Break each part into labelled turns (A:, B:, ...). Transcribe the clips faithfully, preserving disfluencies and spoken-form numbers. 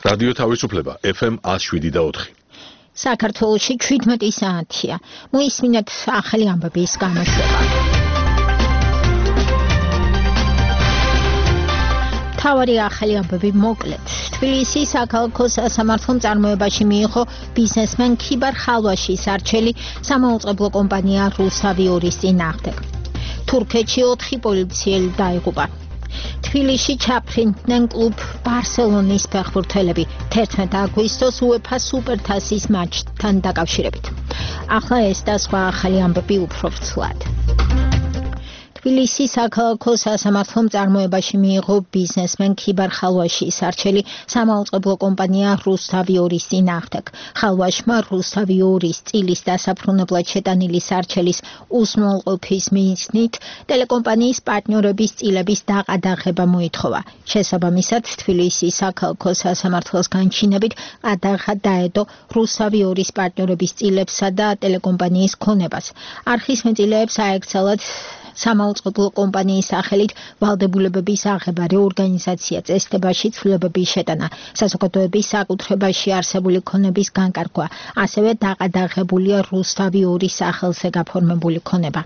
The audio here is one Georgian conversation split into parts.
A: რადიო თავისუფლება ეფ ემ one oh seven და four.
B: საქართველოში seventeen საათია. მოისმინეთ ახალი ამბების გამოშვება. თავარი ახალი ამბები მოკლედ. თბილისის საქალაქო სასამართლომ წარმოებაში მიიღო ბიზნესმენ ქიბარ ხალვაშის არჩელი სამაუწყებლო კომპანია რუსავიორის წინააღმდეგ. თურქეთში ოთხი პოლიციელი დაიღუპა. თბილისში ჩაფრინდნენ კლუბ ბარსელონის ფეხბურთელები თერთმეტ აგვისტოს უეფა სუპერთასის მატჩთან დაკავშირებით. ახლა ეს და სხვა ახალი ამბები უფრო ვრცლად. თბილისის საქალაქო სასამართლომ წარმოებაში მიიღო ბიზნესმენ ქიბარ ხალვაშის არჩელი სამაუწყებლო კომპანია რუსავიორის წინააღმდეგ. ხალვაშმა რუსავიორის წილის დასაფრუნებლად შეტანილი არჩელის უზრუნველყოფის მიზნით ტელეკომპანიის პარტნიორების წილების დაყადაღება მოითხოვა. შესაბამისად, თბილისის საქალაქო სასამართლოს განჩინებით ყადაღა დაედო რუსავიორის პარტნიორების წილებსა და ტელეკომპანიის ქონებას. არხის მეტილეებს აეკცალათ სამაუწყებლო კომპანიის სახელით ვალდებულებების აღება, რეორგანიზაცია, წესდებაში ცვლილებების შეტანა, საზოგადოების საკუთრებაში არსებული ქონების განკარგვა, ასევე დაყადაღებულია რუსავიორის სახელზე გაფორმებული ქონება.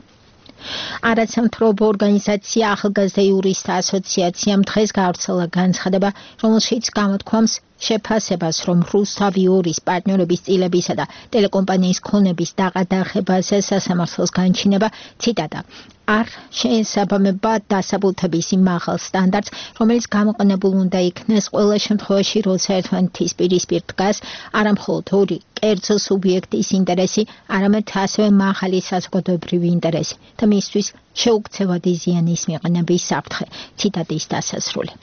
B: არასამთავრობო ორგანიზაცია ახალგაზრდა იურისტთა ასოციაციამ დღეს გავრცელა განცხადება, რომელშიც გამოთქვამს შეფასებას, რომ რუსავიორის პარტნიორების წილებისა და ტელეკომპანიის ქონების დაყადაღებაზე სასამართლოს განჩინება, ციტატა, არ შეესაბამება დასაბუთების იმ მაღალ სტანდარტს, რომელიც გამოყენებულ უნდა იქნეს ყველა შემთხვევაში, როცა ერთმანეთის პირისპირ დგას არა მხოლოდ ორი კერძო სუბიექტის ინტერესი, არამედ ასევე მაღალი საზოგადოებრივი ინტერესი და მისთვის შეუქცევადი ზიანის მიყენების საფრთხე. ციტატის დასასრული.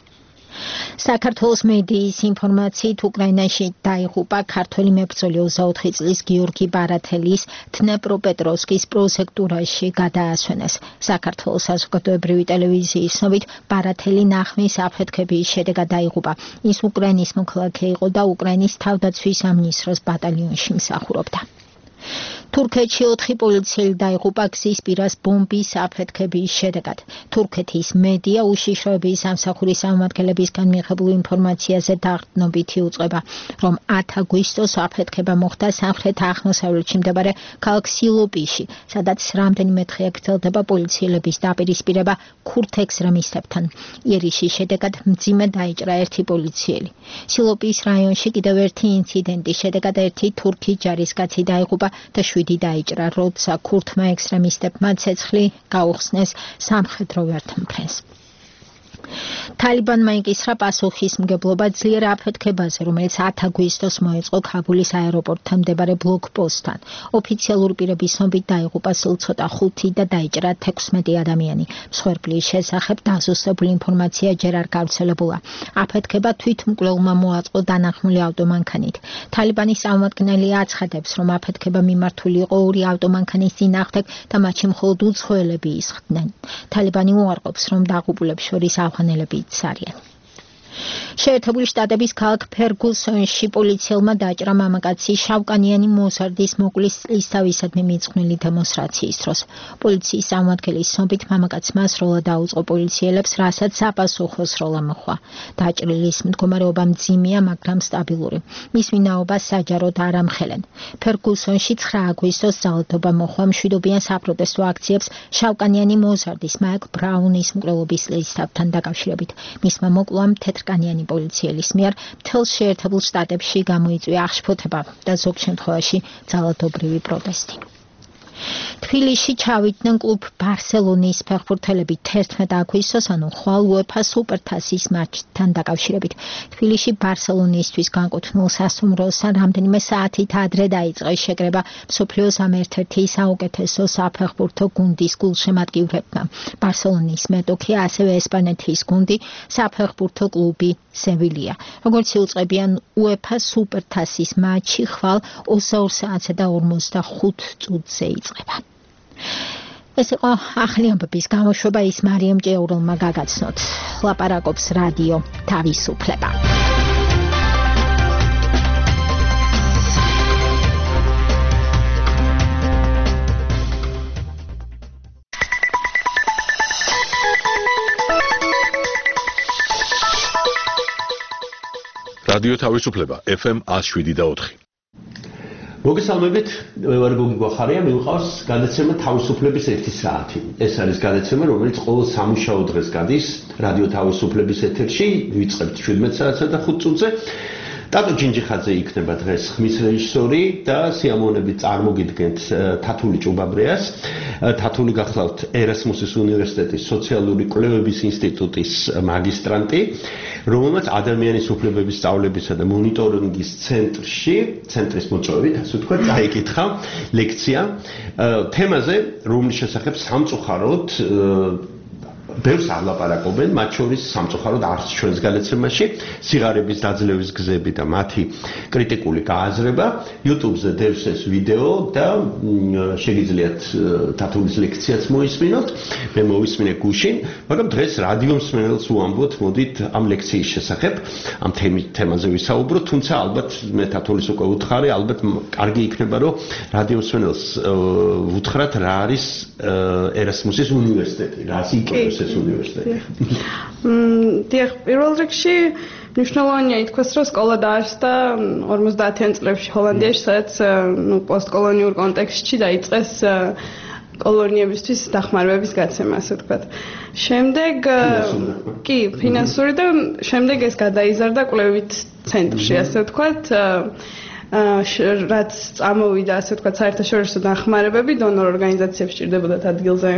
B: საქართველოს მედიის ინფორმაციით უკრაინაში დაიღუპა ქართველი მებრძოლი ოცდაოთხი წლის გიორგი ბარათელის დნეპროპეტროვსკის პროსექტურაში გადაასვენეს. საქართველოს საზოგადოებრივი ტელევიზიის ცნობით, ბარათელი ნახვის აფეთქების შედეგად დაიღუპა. ის უკრაინის მოქალაქე იყო და უკრაინის თავდაცვის სამინისტროს ბატალიონში მსახურობდა. თურქეთში ოთხი პოლიციელი დაიღუპა გზის პირას ბომბის აფეთქების შედეგად. თურქეთის მედია უშიშროების სამსახურის წარმომადგენლებისგან მიღებულ ინფორმაციაზე დაყრდნობით იუწყება, რომ ათი აგვისტოს აფეთქება მოხდა სამხრეთ აღმოსავლეთში მდებარე ქალაქ სილოპიში, სადაც რამდენიმე დღე გრძელდება პოლიციელების დაპირისპირება ქურთ ექსტრემისტებთან. იერიშის შედეგად მძიმე დაიჭრა ერთი პოლიციელი. სილოპის რაიონში კიდევ ერთი ინციდენტის შედეგად ერთი თურქი ჯარისკაცი დაიღუპა და შვიდი დაიჭრა, როცა ქურთმა ექსტრემისტებმა ცეცხლი გაუხსნეს სამხედრო ვერტმფრენს. თალიბანმა იკისრა პასუხისმგებლობა ძლიერ აფეთქებაზე, რომელიც ათი აგვისტოს მოეწყო ქაბულის აეროპორტთან მდებარე ბლოკპოსტთან. ოფიციალური პირების ცნობით დაიღუპა სულ ცოტა ხუთი და დაიჭრა თექვსმეტი ადამიანი. მსხვერპლის შესახებ დაზუსტებული ინფორმაცია ჯერ არ გავრცელებულა. აფეთქება თვითმკვლელმა მოაწყო დანახმული ავტომანქანით. თალიბანის წარმომადგენელი აცხადებს, რომ აფეთქება მიმართული იყო ორი ავტომანქანის წინააღმდეგ და მათში მხოლოდ უცხოელები ისხდნენ. თალიბანი უარყოფს, რომ დაღუპულებს შორის ავღანელებიც არიან. შეერთებული შტატების ქალაქ ფერგუსონში პოლიციელმა დაჭრა მამაკაცი შავკანიანი მოზარდის მოკვლის წლისთავისადმი მიძღვნილი დემონსტრაციის დროს. პოლიციის წარმომადგენლის ცნობით, მამაკაცმა სროლა დაუწყო პოლიციელებს, რასაც საპასუხო სროლა მოჰყვა. დაჭრილის მდგომარეობა მძიმეა, მაგრამ სტაბილური. მის ვინაობას საჯაროდ არ ამხელენ. ფერგუსონში ცხრა აგვისტოს ძალადობა მოჰყვა მშვიდობიან საპროტესტო აქციებს შავკანიანი მოზარდის მაიკლ ბრაუნის მკვლელობის წლისთავთან დაკავშირებით. მისმა მოკლვამ თეთრკანიანი პოლიციელის მიერ მთელ შეერთებულ შტატებში გამოიწვია აღშფოთება და ზოგ შემთხვევაში ძალადობრივი პროტესტი. თბილისში ჩავიდნენ კლუბ ბარსელონის ფეხბურთელები თერთმეტ აგვისტოს, ანუ ხვალ უეფა სუპერთასის მატჩთან დაკავშირებით. თბილისში ბარსელონისთვის განკუთვნილ სასტუმროსთან რამდენიმე საათით ადრე დაიწყეს შეკრება მსოფლიოს ამ ერთ-ერთი საუკეთესო საფეხბურთო გუნდის გულშემატკივრებმა. ბარსელონის მეტოქი, ასევე ესპანეთის გუნდი, საფეხბურთო კლუბი სევილია. როგორც იუწყებიან, უეფა სუპერთასის მატჩი ხვალ ოცდაორ საათსა და ორმოცდახუთ წუთზე იწყება. ეს იყო ახალი ამბების გამოშვება, ის მარიამ ჭეურულმა გაგაცნოთ. ლაპარაკობს რადიო თავისუფლება.
A: რადიო თავისუფლება F M one oh seven და four.
C: მოგესალმებით, მე ვარ გოგი გვახარია, მივყავს გადაცემა თავისუფლების ერთი საათი. ეს არის გადაცემა, რომელიც ყოველ სამუშაო დღეს გადის რადიო თავისუფლების ეთერში, ვიწყებთ seventeen საათსა და five წუთზე. ტატო ჯინჯიხაძე იქნება დღეს ხმის რეჟისორი და სიამოვნებით წარმოგიდგენთ თათული ჭუბაბრეას. თათული გახლავთ ერასმუსის უნივერსიტეტის სოციალური კვლევების ინსტიტუტის მაგისტრანტი, რომელმაც ადამიანის უფლებების სწავლებისა და მონიტორინგის ცენტრში, ცენტრის მოწვევით, ასე ვთქვათ, დაიკითხა ლექცია თემაზე, რომლის შესახებ სამწუხაროდ ბევრს ალაპარაკობენ, მათ შორის სამწუხაროდ არც ჩვენს გადაცემაში, სიღარიბის დაძლევის გზები და მათი კრიტიკული გააზრება. YouTube-ზე დევს ეს ვიდეო და შეგიძლიათ თათულის ლექციაც მოისმინოთ. მე მოვისმინე გუშინ, მაგრამ დღეს რადიო მსმენელს უამბობთ, მოდით ამ ლექციის შესახებ, ამ თემაზე ვისაუბროთ, თუმცა ალბათ მე თათულის უკვე ვუთხარი, ალბათ კარგი იქნება, რომ რადიო მსმენელს ვუთხრათ, რა არის ერასმუსის უნივერსიტეტი, რას იკეთებს ეს უნივერსიტეტი.
D: დიახ, პირველ რიგში მნიშვნელოვანია ითქვას, რომ სკოლა დაარსდა ორმოცდაათიან წლებში ჰოლანდიაში, სადაც ნუ პოსტკოლონიურ კონტექსტში დაიწყეს კოლონიებისთვის დახმარებების გაცემა, ასე ვთქვათ. შემდეგ კი, ფინანსური და შემდეგ ეს გადაიზარდა კვლევით ცენტრში, ასე ვთქვათ. რაც წამოვიდა, ასე ვთქვათ, საერთაშორისო დახმარებები დონორ ორგანიზაციებს სჭირდებოდათ ადგილზე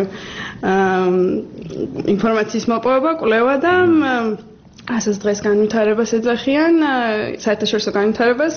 D: ინფორმაციის მოპოვება, კვლევა და ასეც დღეს განვითარებას ეძახიან, საერთაშორისო განვითარებას.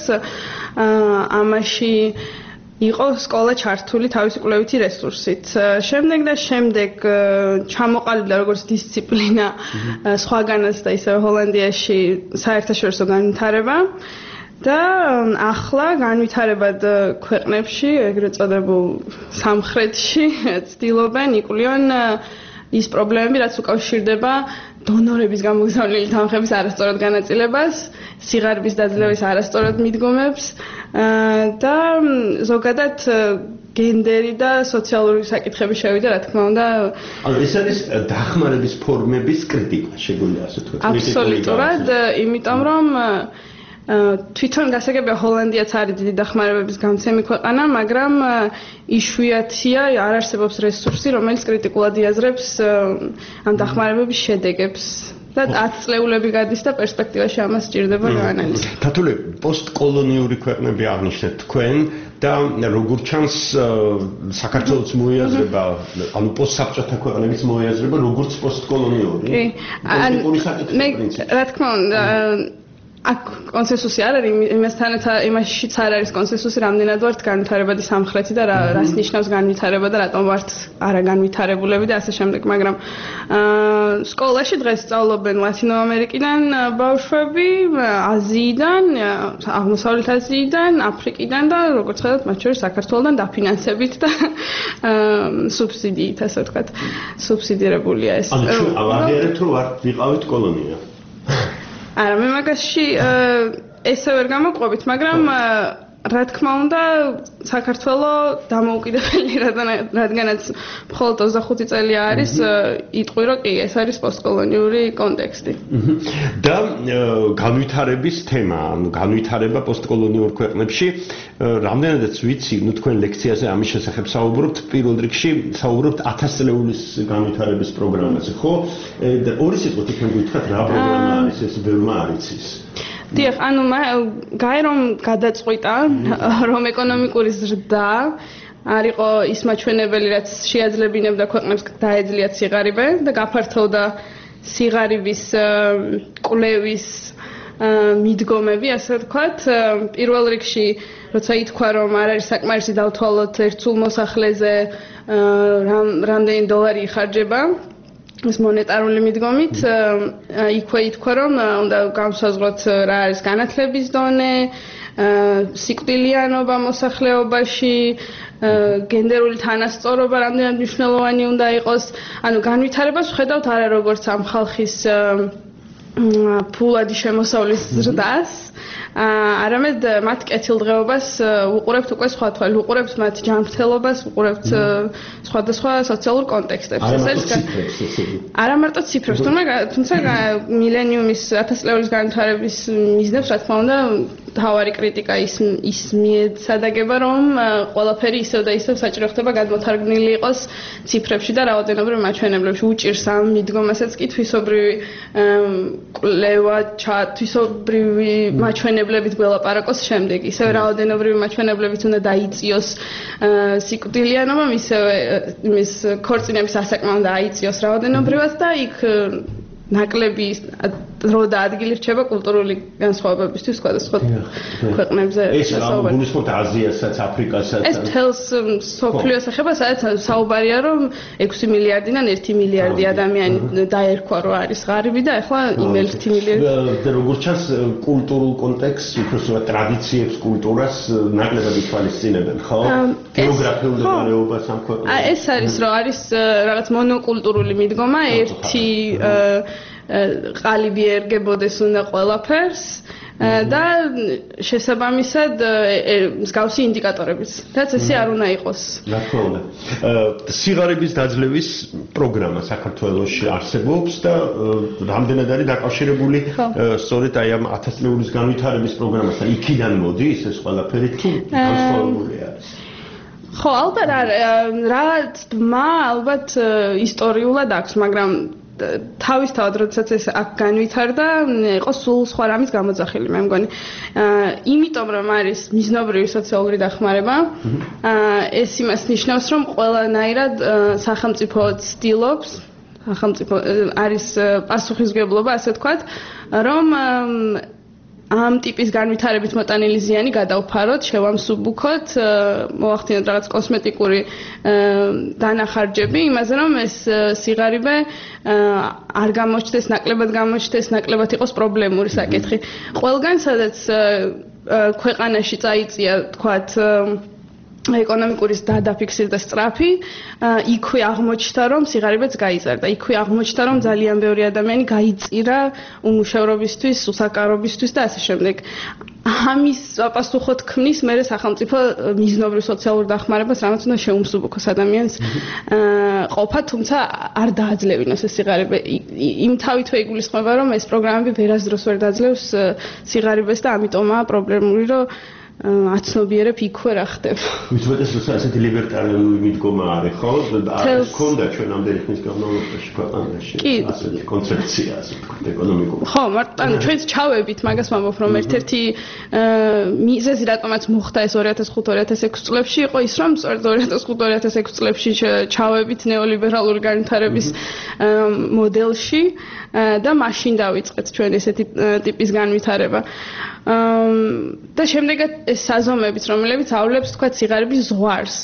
D: ამაში იყო სკოლა ჩართული თავისი კვლევითი რესურსით. შემდეგ და შემდეგ ჩამოყალიბდა როგორც დისციპლინა სხვაგანაც და ისევ ჰოლანდიაში საერთაშორისო განვითარება. და ახლა განვითარებად ქვეყნებში, ეგრეთ წოდებულ სამხრეთში, ცდილობენ იკვლიონ ის პრობლემები, რაც უკავშირდება დონორების გამოგზავნილი თანხების არასწორად განაწილებას, სიღარიბის დაძლევის არასწორად მიდგომებს და ზოგადად გენდერი და სოციალური საკითხები შევიდა, რა თქმა უნდა.
C: ანუ ეს არის დახმარების ფორმების კრიტიკა, შეგვიძლია ასე ვთქვათ.
D: აბსოლუტურად, იმიტომ რომ თვითონ გასაგებია ჰოლანდიაც არის დიდი დახმარებების გამცემი ქვეყანა, მაგრამ იშვიათია, არ არსებობს რესურსი, რომელიც კრიტიკულად იაზრებს ამ დახმარებების შედეგებს. და ათი წლეულები გადის და პერსპექტივაში ამას სჭირდება გაანალიზება.
C: თათული, პოსტკოლონიური ქვეყნები აღნიშნეთ თქვენ და როგორც ჩანს საქართველოს მოიაზრება, ანუ პოსტსაბჭოთა ქვეყნების მოიაზრება როგორც პოსტკოლონიური.
D: კი. მე რა თქმა უნდა აქ კონსენსუსი არ არის, იმასთანაც იმაშიც არ არის კონსენსუსი, რამდენად ვართ განვითარებადი სამხრეთი და რას ნიშნავს განვითარება და რატომ ვართ არაგანვითარებულები და ასე შემდეგ, მაგრამ სკოლაში დღეს სწავლობენ ლათინო ამერიკიდან ბავშვები, აზიიდან, აღმოსავლეთ აზიიდან, აფრიკიდან და როგორც ხედავთ, მათ შორის საქართველოდან დაფინანსებით და სუბსიდიით, ასე ვთქვათ, სუბსიდირებულია ეს.
C: ანუ ჩვენ ავაღიარებთ, რომ ვართ ვიყავით კოლონია.
D: არა, მე მაგაში ესე ვერ გამოვყვებით, მაგრამ რა თქმა უნდა, საქართველოს დამოუკიდებელი, რადგანაც მხოლოდ ოცდახუთი წელი არის, იტყვი, რომ კი, ეს არის პოსტკოლონიური კონტექსტი.
C: და განვითარების თემა, ანუ განვითარება პოსტკოლონიურ ქვეყნებში, რამდენადაც ვიცი, ნუ თქვენ ლექციაზე ამის შესახებ საუბრობთ, პირველ რიგში საუბრობთ ათას წლეულის განვითარების პროგრამაზე, ხო? და ორი სიტყვით თქვენ გითხრათ, რა პროგრამა არის ეს, ბევრმა არ იცის.
D: დიახ, ანუ გაი რომ გადაწყვიტა, რომ ეკონომიკური ზრდა არ იყო ის მაჩვენებელი, რაც შეაძლებინებდა ქვეყნებს დაეძლიათ სიღარიბე და გაფართოვდა სიღარიბის კვლევის მიდგომები, ასე ვთქვათ. პირველ რიგში, როცა ითქვა, რომ არ არის საკმარისი დავთვალოთ ერთსულ მოსახლეზე რამდენი დოლარი იხარჯება ეს მონეტარული მიდგომით, იქვე ითქვა, რომ უნდა განსაზღვროთ რა არის განათლების დონე, სიკვდილიანობა მოსახლეობაში, გენდერული თანასწორობა რამდენად მნიშვნელოვანი უნდა იყოს. ანუ განვითარებას ვხედავთ არა როგორც ამ ხალხის ფულადი შემოსავლის ზრდას არამედ მათ კეთილდღეობას უყურებთ უკვე სხვა თვალ, უყურებთ მათ ჯანმრთელობას, უყურებთ სხვადასხვა სოციალურ კონტექსტებს. არა მარტო ციფრებს, თუმცა მილენიუმის ათასწლეულის განვითარების მიზნებს, რა თქმა უნდა, თავარი კრიტიკა ის ის მიეცადაგება, რომ ყველაფერი ისევ და ისევ საჭირო ხდება გადმოთარგმნილი იყოს ციფრებში და რაოდენობრივ მაჩვენებლებში. უჭირს ამ მიდგომასაც კი თვისობრივი კვლევა, თვისობრივი მაჩვენებლებით გველაპარაკოს შემდეგ. ისევ რაოდენობრივი მაჩვენებლებით უნდა დაიწიოს სიკვდილიანობა, ისევ იმის ქორწინების ასაკმა უნდა აიწიოს რაოდენობრივად და იქ ნაკლები დრო და ადგილი რჩება კულტურული განსხვავებებისთვის სხვადასხვა ქვეყნებზე.
C: ეს გულისხმობთ აზიასაც, აფრიკასაც.
D: ეს მთელს მსოფლიოს ეხება, სადაც საუბარია, რომ ექვსი მილიარდიდან ერთი მილიარდი ადამიანი დაერქვა, რომ არის ღარიბი და ახლა იმ ერთი მილიარდი.
C: და როგორც ჩანს, კულტურულ კონტექსტს, უბრალოდ ტრადიციებს, კულტურას ნაკლებად ითვალისწინებენ, ხო? გეოგრაფიულ მდებარეობას ამ ქვეყნებში.
D: ეს არის, რომ არის რაღაც მონოკულტურული მიდგომა, ერთი ყალიბი ერგებოდეს უნდა ყველაფერს და შესაბამისად მსგავსი ინდიკატორებიც. რაც ესე არ უნდა იყოს.
C: რა თქმა უნდა. სიღარიბის დაძლევის პროგრამა საქართველოში არსებობს და რამდენად არის დაკავშირებული სწორედ აი ამ ათასწლეულის განვითარების პროგრამასთან. იქიდან მოდის ეს ყველაფერი თუ განსხვავებული არის?
D: ხო, ალბათ რაც მა ალბათ ისტორიულად აქვს, მაგრამ თავისთავად როდესაც ეს აქ განვითარდა, იყო სულ სხვა რამის გამოძახილი, მე მგონი. იმიტომ რომ არის მიზნობრივი სოციალური დახმარება, ეს იმას ნიშნავს, რომ ყველანაირად სახელმწიფო ცდილობს, სახელმწიფო არის პასუხისმგებლობა, ასე ვთქვათ, რომ ამ ტიპის განვითარებით მოტანილი ზიანი გადაუფაროთ, შევამსუბუქოთ, მოახდინოთ რაღაც კოსმეტიკური დანახარჯები, იმაზე რომ ეს სიღარიბე არ გამოჩნდეს, ნაკლებად გამოჩნდეს, ნაკლებად იყოს პრობლემური საკითხი. ყველგან, სადაც ქვეყანაში წაიწია, თქვათ, ეკონომიკური დადაფიქსირდა სწრაფი, იქვე აღმოჩნდა, რომ სიღარიბეც გაიზარდა. იქვე აღმოჩნდა, რომ ძალიან ბევრი ადამიანი გაიწირა უმუშევრობისთვის, უსაკარობისთვის და ასე შემდეგ. ამის პასუხოდ ქმნის მერე სახელმწიფო მიზნობრივ სოციალურ დახმარებას, რამაც უნდა შეუმსუბუქოს ადამიანს ყოფა, თუმცა არ დააძლევინოს ეს სიღარიბე. იმ თავითვე იგულისხმება, რომ ეს პროგრამები ვერასდროს ვერ დაძლევს სიღარიბეს და ამიტომაა პრობლემური, რომ აცნობიერებ იქვე რა ხდება.
C: მithumetes რომ ასეთი ლიბერტარიული მიდგომა არის, ხო? არის ქონდა ჩვენ ამდენი ხნის განმავლობაში ქვეყანაში ასეთი კონცეფცია, ასე ვთქვათ, ეკონომიკური.
D: ხო, მარტო ჩვენც ჩავებით, მაგას ვამბობ, რომ ერთ-ერთი მიზეზი რატომაც მოხდა ეს ორი ათას ხუთი ორი ათას ექვსი წლებში იყო ის, რომ სწორედ ორი ათას ხუთი ორი ათას ექვსი წლებში ჩავებით ნეოლიბერალური განვითარების მოდელში და მაშინ დავიწყეთ ჩვენ ესეთი ტიპის განვითარება. და შემდეგაც ეს საზომებიც, რომლებიც აავლებს, თქვა, სიღარიბის ზღვარს.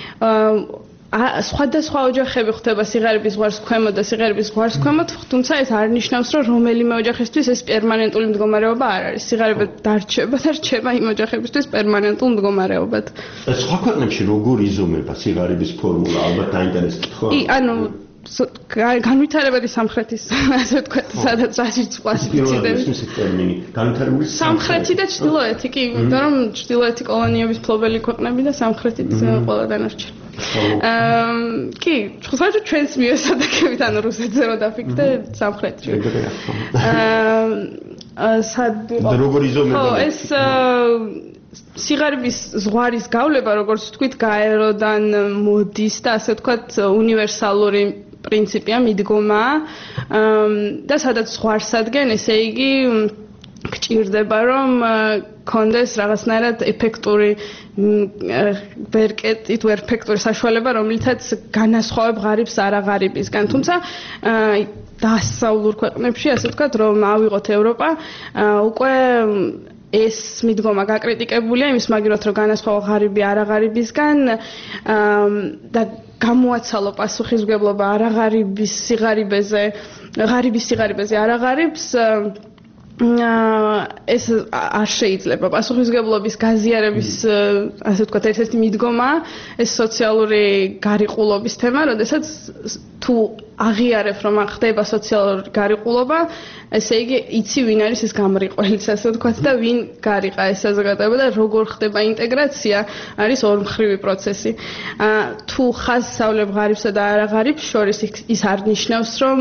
D: სხვადასხვა ოჯახები ხდება სიღარიბის ზღვარს ქვემოთ და სიღარიბის ზღვარს ქვემოთ, თუმცა ეს არ ნიშნავს, რომ რომელიმე ოჯახისთვის ეს პერმანენტული მდგომარეობა არ არის. სიღარიბე დარჩება და რჩება იმ ოჯახებისთვის პერმანენტულ მდგომარეობად.
C: სხვა ქვეყნებში როგორ იზომება სიღარიბის ფორმულა, ალბათ დაინტერესებთ, ხო?
D: კი, ანუ განვითარებადი სამხრეთის, ასე ვთქვათ, სადაც რაშიც კლასიფიცირდება.
C: ის ტერმინი, განვითარებული
D: სამხრეთი და ჩრდილოეთი, კი, იმიტომ რომ ჩრდილოეთი კოლონიების მფლობელი ქვეყნები და სამხრეთით ყველა დანარჩენი. აა, კი, ხოთო ჩვენს მიესადაგებით, ანუ რუსეთზე რო დაფიქრდე, სამხრეთში. აა, სად
C: და როგორ იზომება?
D: ხო, ეს სიღარიბის ზღვარის გავლება, როგორც ვთქვით, გაეროდან მოდის და ასე ვთქვათ, უნივერსალური პრინციპია, მიდგომაა და სადაც ზღვარს ადგენს, ესე იგი გჭირდება, რომ კონდეს რაღაცნაირად ეფექტური ვერკეტით, ვერფექტური საშუალება, რომლითაც განასხვავებ ღარიბს არაღარიბისგან. თუმცა დასავლურ ქვეყნებში, ასე ვთქვათ, რომ ავიღოთ ევროპა, უკვე ეს მიდგომა გაკრიტიკებულია იმის მაგივრად, რომ განასხვავა ღარიბი არაღარიბისგან და გამოაცალო პასუხისმგებლობა არაღარიბის სიღარიბეზე, ღარიბის სიღარიბეზე არაღარიბს ეს არ შეიძლება პასუხისმგებლობის გაზიარების ასე ვთქვათ ერთ-ერთი მიდგომა ეს სოციალური გარიყულობის თემა, როდესაც თუ აღიარებ რომ ხდება სოციალური გარიყულობა, ესე იგი იცი ვინ არის ეს გამრიყველიც ასე ვთქვათ და ვინ გარიყა ეს საზოგადოება და როგორ ხდება ინტეგრაცია არის ორმხრივი პროცესი. თუ ხაზსავლებ ღარიბსა და არაღარიბს შორის ის არ ნიშნავს რომ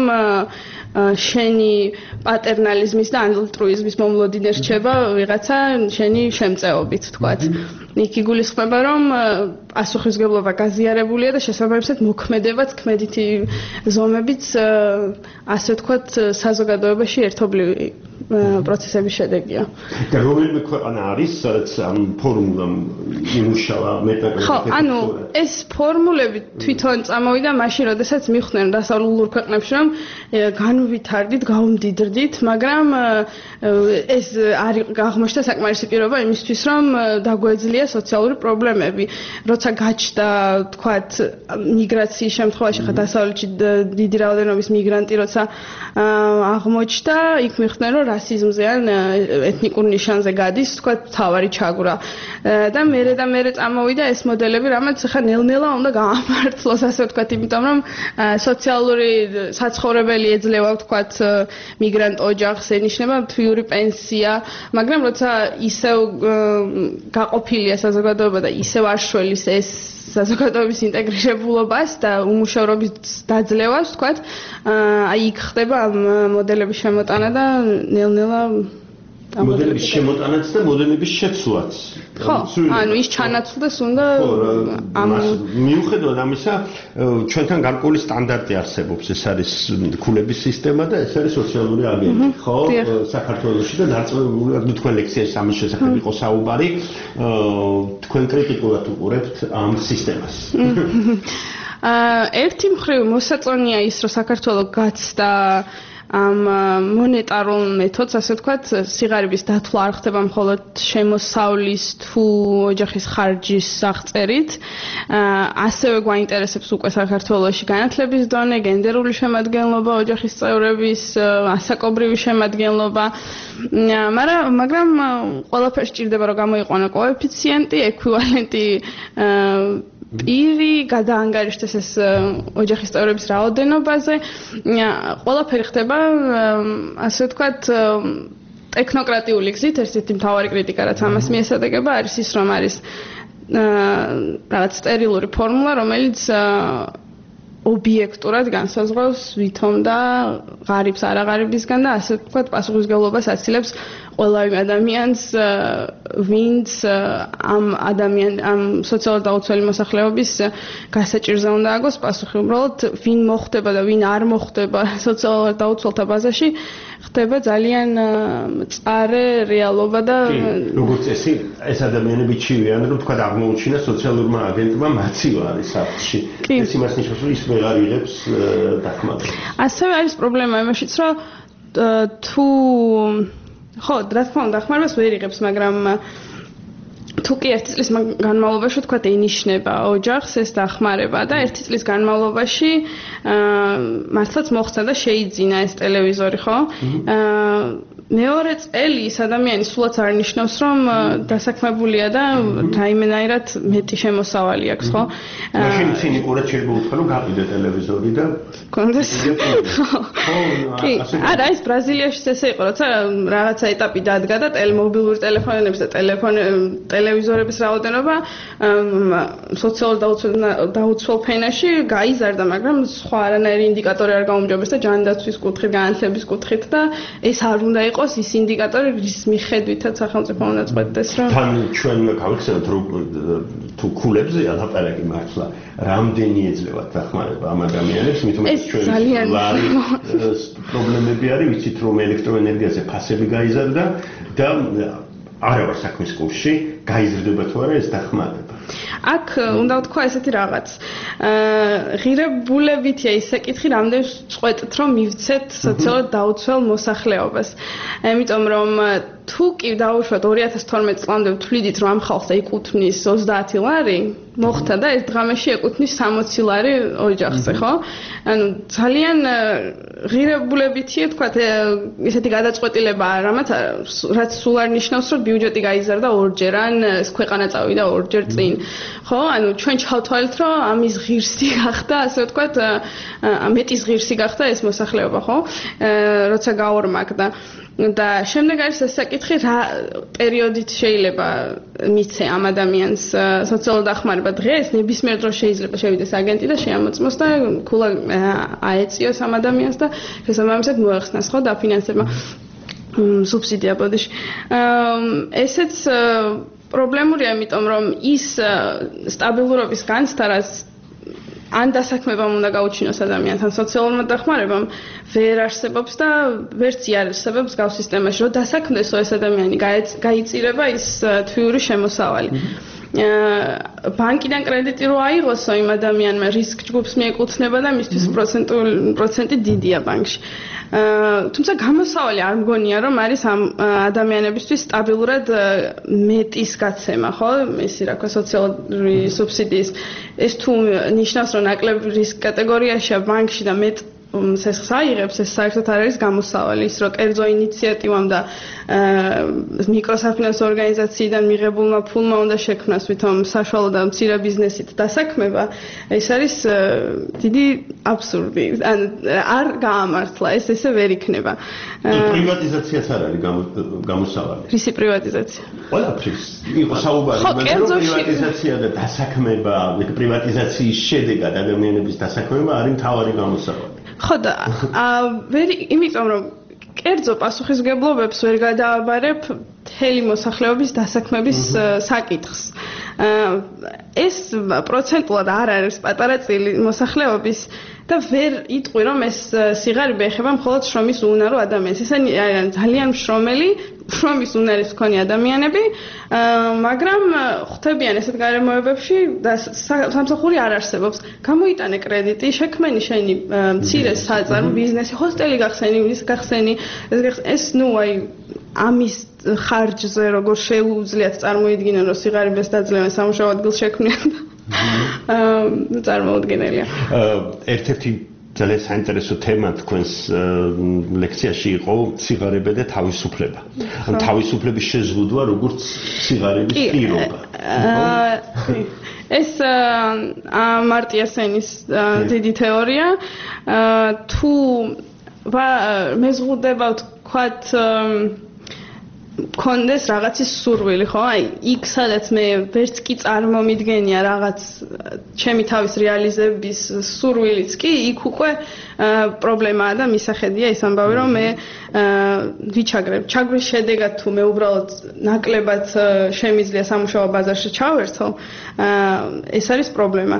D: შენი პატერნალიზმის და ალტრუიზმის მომლოდინე რჩება ვიღაცა შენი შემწეობით ვთქვათ. იქ იგულისხმება რომ პასუხისმგებლობა გაზიარებულია და შესაბამისად მოქმედებაც ქმედითი ზომებიც ასე ვთქვათ საზოგადოებაში ერთობლივი პროცესების შედეგია.
C: და რომელიმე ქვეყანა არის სადაც ამ ფორმულამ იმუშავა მეტაკრიტიკა.
D: ხო, ანუ ეს ფორმულები თვითონ წამოვიდა მაშინ, როდესაც მიხვდნენ დასავლურ ქვეყნებში რომ განვითარდით, გაუმდიდრდით, მაგრამ ეს არ აღმოჩნდა საკმარისი პირობა იმისთვის რომ დაგვეძლია სოციალური პრობლემები. როცა გაჩნდა, თქვათ, მიგრაციის შემთხვევაში ხა დასავლეთში დიდი რაოდენობის მიგრანტი როცა აღმოჩნდა, იქ მიხვდნენ რომ რასიზმზე ან ეთნიკურ ნიშანზე გადის, თქვათ, თავარი ჩაგვრა. და მერე და მერე წამოვიდა ეს მოდელები, რამაც ხა ნელ-ნელა უნდა გაამართლოს, ასე ვთქვათ, იმიტომ რომ სოციალური საცხოვრებელი ეძლევა, ვთქვათ, მიგრანტ ოჯახს, ენიშნება თვიური პენსია, მაგრამ როცა ისევ გაყოფილია საზოგადოება და ისევ არ შველის ეს საზოგადოების ინტეგრირებულობას და უმუშევრობის დაძლევას, ვთქვათ, აი იქ ხდება ამ მოდელების შემოტანა და ნელ-ნელა
C: მოდელების შემოტანაც და მოდელების შეცვლაც.
D: ხო, ანუ ის ჩანაცვლდეს უნდა
C: ამ მიუხედავად ამისა, ჩვენთან გარკვეული სტანდარტი არსებობს, ეს არის ქულების სისტემა და ეს არის სოციალური აგენტი, ხო? საქართველოში და ნაწილობრივად თქვენ ლექციაში ამის შესახებ იყო საუბარი, თქვენ კრიტიკულად უყურებთ ამ სისტემას.
D: ერთი მხრივ მოსაწონია ის, რომ საქართველოს გაცდა ამ მონეტარულ მეთოდს, ასე ვთქვათ, სიღარიბის დათვლა არ ხდება მხოლოდ შემოსავლის თუ ოჯახის ხარჯის აღწერით, ასევე გვაინტერესებს უკვე საქართველოში განათლების დონე, გენდერული შემადგენლობა, ოჯახის წევრების, ასაკობრივი შემადგენლობა, მაგრამ ყველაფერს სჭირდება რომ გამოიყვანო კოეფიციენტი, ექვივალენტი პირი გადაანგარიშდეს ეს ოჯახის წევრების რაოდენობაზე. ყველაფერი ხდება ასე ვთქვათ ტექნოკრატიული გზით. ერთ-ერთი მთავარი კრიტიკა რაც ამას მიესადაგება არის ის რომ არის რაღაც სტერილური ფორმულა, რომელიც ობიექტურად განსაზღვრავს ვითომ და ღარიბს არაღარიბისგან და ასე ვთქვათ პასუხისმგებლობას აცილებს ყველა იმ ადამიანს, ვინც ამ ადამიან ამ სოციალურად დაუცველი მოსახლეობის გასაჭირზე უნდა აგოს პასუხი. უბრალოდ ვინ მოხდება და ვინ არ მოხდება სოციალურად დაუცველთა ბაზაში ხდება ძალიან მწარე რეალობა და
C: როგორც წესი ეს ადამიანები ჩივიან რომ თქვა აღმოუჩინა სოციალურმა აგენტმა მაცივარი სახლში. ეს იმას ნიშნავს რომ ის ვეღარ იღებს დახმარებას.
D: ასევე არის პრობლემა იმაშიც რომ თუ ხო, რა თქმა უნდა, დახმარებას ვერ იღებს, მაგრამ თუ კი ერთი წლის განმავლობაში ვთქვათ ენიშნება ოჯახს ეს დახმარება და ერთი წლის განმავლობაში მართლაც მოხდა და შეიძინა ეს ტელევიზორი, ხო? მეორე წელი ის ადამიანი სულაც არ ნიშნავს რომ დასაქმებულია და რაიმენაირად მეტი შემოსავალი აქვს, ხო?
C: მაშინ ცინიკურად შეიძლება უთხრა რომ გაყიდე ტელევიზორი და
D: კონდეს. კი, არა, ეს ბრაზილიაში ესე იყო, როცა რაღაცა ეტაპი დადგა და მობილური ტელეფონების და ტელეფონ ტელევიზორების რაოდენობა სოციალურ დაუცველ ფენაში გაიზარდა, მაგრამ სხვა არანაირი ინდიკატორი არ გაუმჯობეს და ჯანდაცვის კუთხით, განათლების კუთხით და ეს არ უნდა იყოს ის ინდიკატორი, რის მიხედვითაც სახელმწიფო უნდა წყვეტდეს, რომ
C: თან ჩვენ გავიხსენოთ რომ თუ ქულებზე ალაპარაკი მართლა რამდენი ეძლევათ დახმარება ამ ადამიანებს, მით უმეტეს ჩვენ ლარი პრობლემები არის, ვიცით რომ ელექტროენერგიაზე ფასები გაიზარდა და არა ვარ საქმის კურსში, გაიზრდება თუ არა ეს დახმარება.
D: აქ უნდა ვთქვა ესეთი რაღაც. ღირებულებითია ის საკითხი, რამდენს წყვეტთ რომ მივცეთ სოციალურად დაუცველ მოსახლეობას. იმიტომ რომ თუ კი დავუშვათ ორი ათას თორმეტი წლამდე ვთვლიდით რომ ამ ხალხს ეკუთვნის ოცდაათი ლარი მოხდა და ეს დღამაში ეკუთვნის სამოცი ლარი ოჯახზე ხო ანუ ძალიან ღირებულებითია თქვა ესეთი გადაწყვეტილება რამაც რაც სულ არ ნიშნავს რომ ბიუჯეტი გაიზარდა ორჯერ ან ეს ქვეყანა წავიდა ორჯერ წინ ხო ანუ ჩვენ ჩავთვალეთ რომ ამის ღირსი გახდა ასე ვთქვათ მეტის ღირსი გახდა ეს მოსახლეობა ხო როცა გაორმაგდა და შემდეგ არის ეს საკითხი რა პერიოდით შეიძლება მიცე ამ ადამიანს სოციალურ დახმარება დღეს ნებისმიერ დროს შეიძლება შევიდეს აგენტი და შეამოწმოს და ქულა აეციოს ამ ადამიანს და შესაბამისად მოეხსნას ხო დაფინანსება სუბსიდია ბოდიში ესეც პრობლემურია იმიტომ რომ ის სტაბილურობის განცდა რაც ან დასაქმებამ უნდა გაუჩინოს ადამიანს ან სოციალურმა დახმარებამ ვერ არსებობს და ვერც არ არსებობს გავს სისტემაში რომ დასაქმდესო ეს ადამიანი გაიწირება ის თვიური შემოსავალი ბანკიდან კრედიტი რო აიღოსო იმ ადამიანმა რისკ ჯგუფს მიეკუთვნება და მისთვის პროცენტი დიდია ბანკში თუმცა გამოსავალი არ მგონია რომ არის ამ ადამიანებისთვის სტაბილურად მეტის გაცემა ხო ისი რა ქვია სოციალური სუბსიდიის ეს თუ ნიშნავს რომ ნაკლებ რისკ კატეგორიაშია ბანკში და მეტ სესხს აიღებს ეს საერთოდ არ არის გამოსავალი ის რომ კერძო ინიციატივამ და მიკროსაფინანსო ორგანიზაციიდან მიღებულმა ფულმა უნდა შექმნას ვითომ საშუალო და მცირე ბიზნესით დასაქმება ეს არის დიდი აბსურდი ან არ გაამართლა ეს ესე ვერ იქნება
C: პრივატიზაციაც არ არის გამოსავალი
D: რისი პრივატიზაცია
C: ყველაფრის იყო საუბარი მაგრამ პრივატიზაცია და დასაქმება პრივატიზაციის შედეგად ადამიანების დასაქმება არის მთავარი გამოსავალი
D: ხო და ვერ იმიტომ რომ კერძო პასუხისმგებლობებს ვერ გადააბარებ მთელი მოსახლეობის დასაქმების საკითხს ეს პროცენტულად არ არის პატარა წილი მოსახლეობის და ვერ იტყვი რომ ეს სიღარიბე ეხება მხოლოდ შრომის უუნარო ადამიანს ესენი არიან ძალიან მშრომელი შრომის უნარის მქონე ადამიანები მაგრამ ხვდებიან ესეთ გარემოებებში და სამსახური არ არსებობს გამოიტანე კრედიტი შექმენი შენი მცირე საწარმო ბიზნესი ჰოსტელი გახსენი ის გახსენი ეს ნუ აი ამის ხარჯზე როგორ შეუძლიათ წარმოიდგინონ რომ სიღარიბეს დაძლევენ სამუშაო ადგილს შექმნიან აა წარმოუდგენელია
C: ერთ-ერთი ძალიან საინტერესო თემა თქვენს ლექციაში იყო სიღარიბე და თავისუფლება. ან თავისუფლების შეზღუდვა როგორც სიღარიბის პირობა.
D: ეს ამარტია სენის დიდი თეორია. თუ მეზღუდება ვთქვათ კონდეს რაღაცის სურვილი, ხო? აი, იქ სადაც მე ვერც კი წარმომიდგენია რაღაც ჩემი თავის რეალიზების სურვილიც კი, იქ უკვე პრობლემაა და მისახედია ის ამბავი, რომ მე ვიჩაგრებ. ჩაგვის შედეგად თუ მე უბრალოდ ნაკლებად შემიძლია სამუშაო ბაზარში ჩავერთო, ეს არის პრობლემა.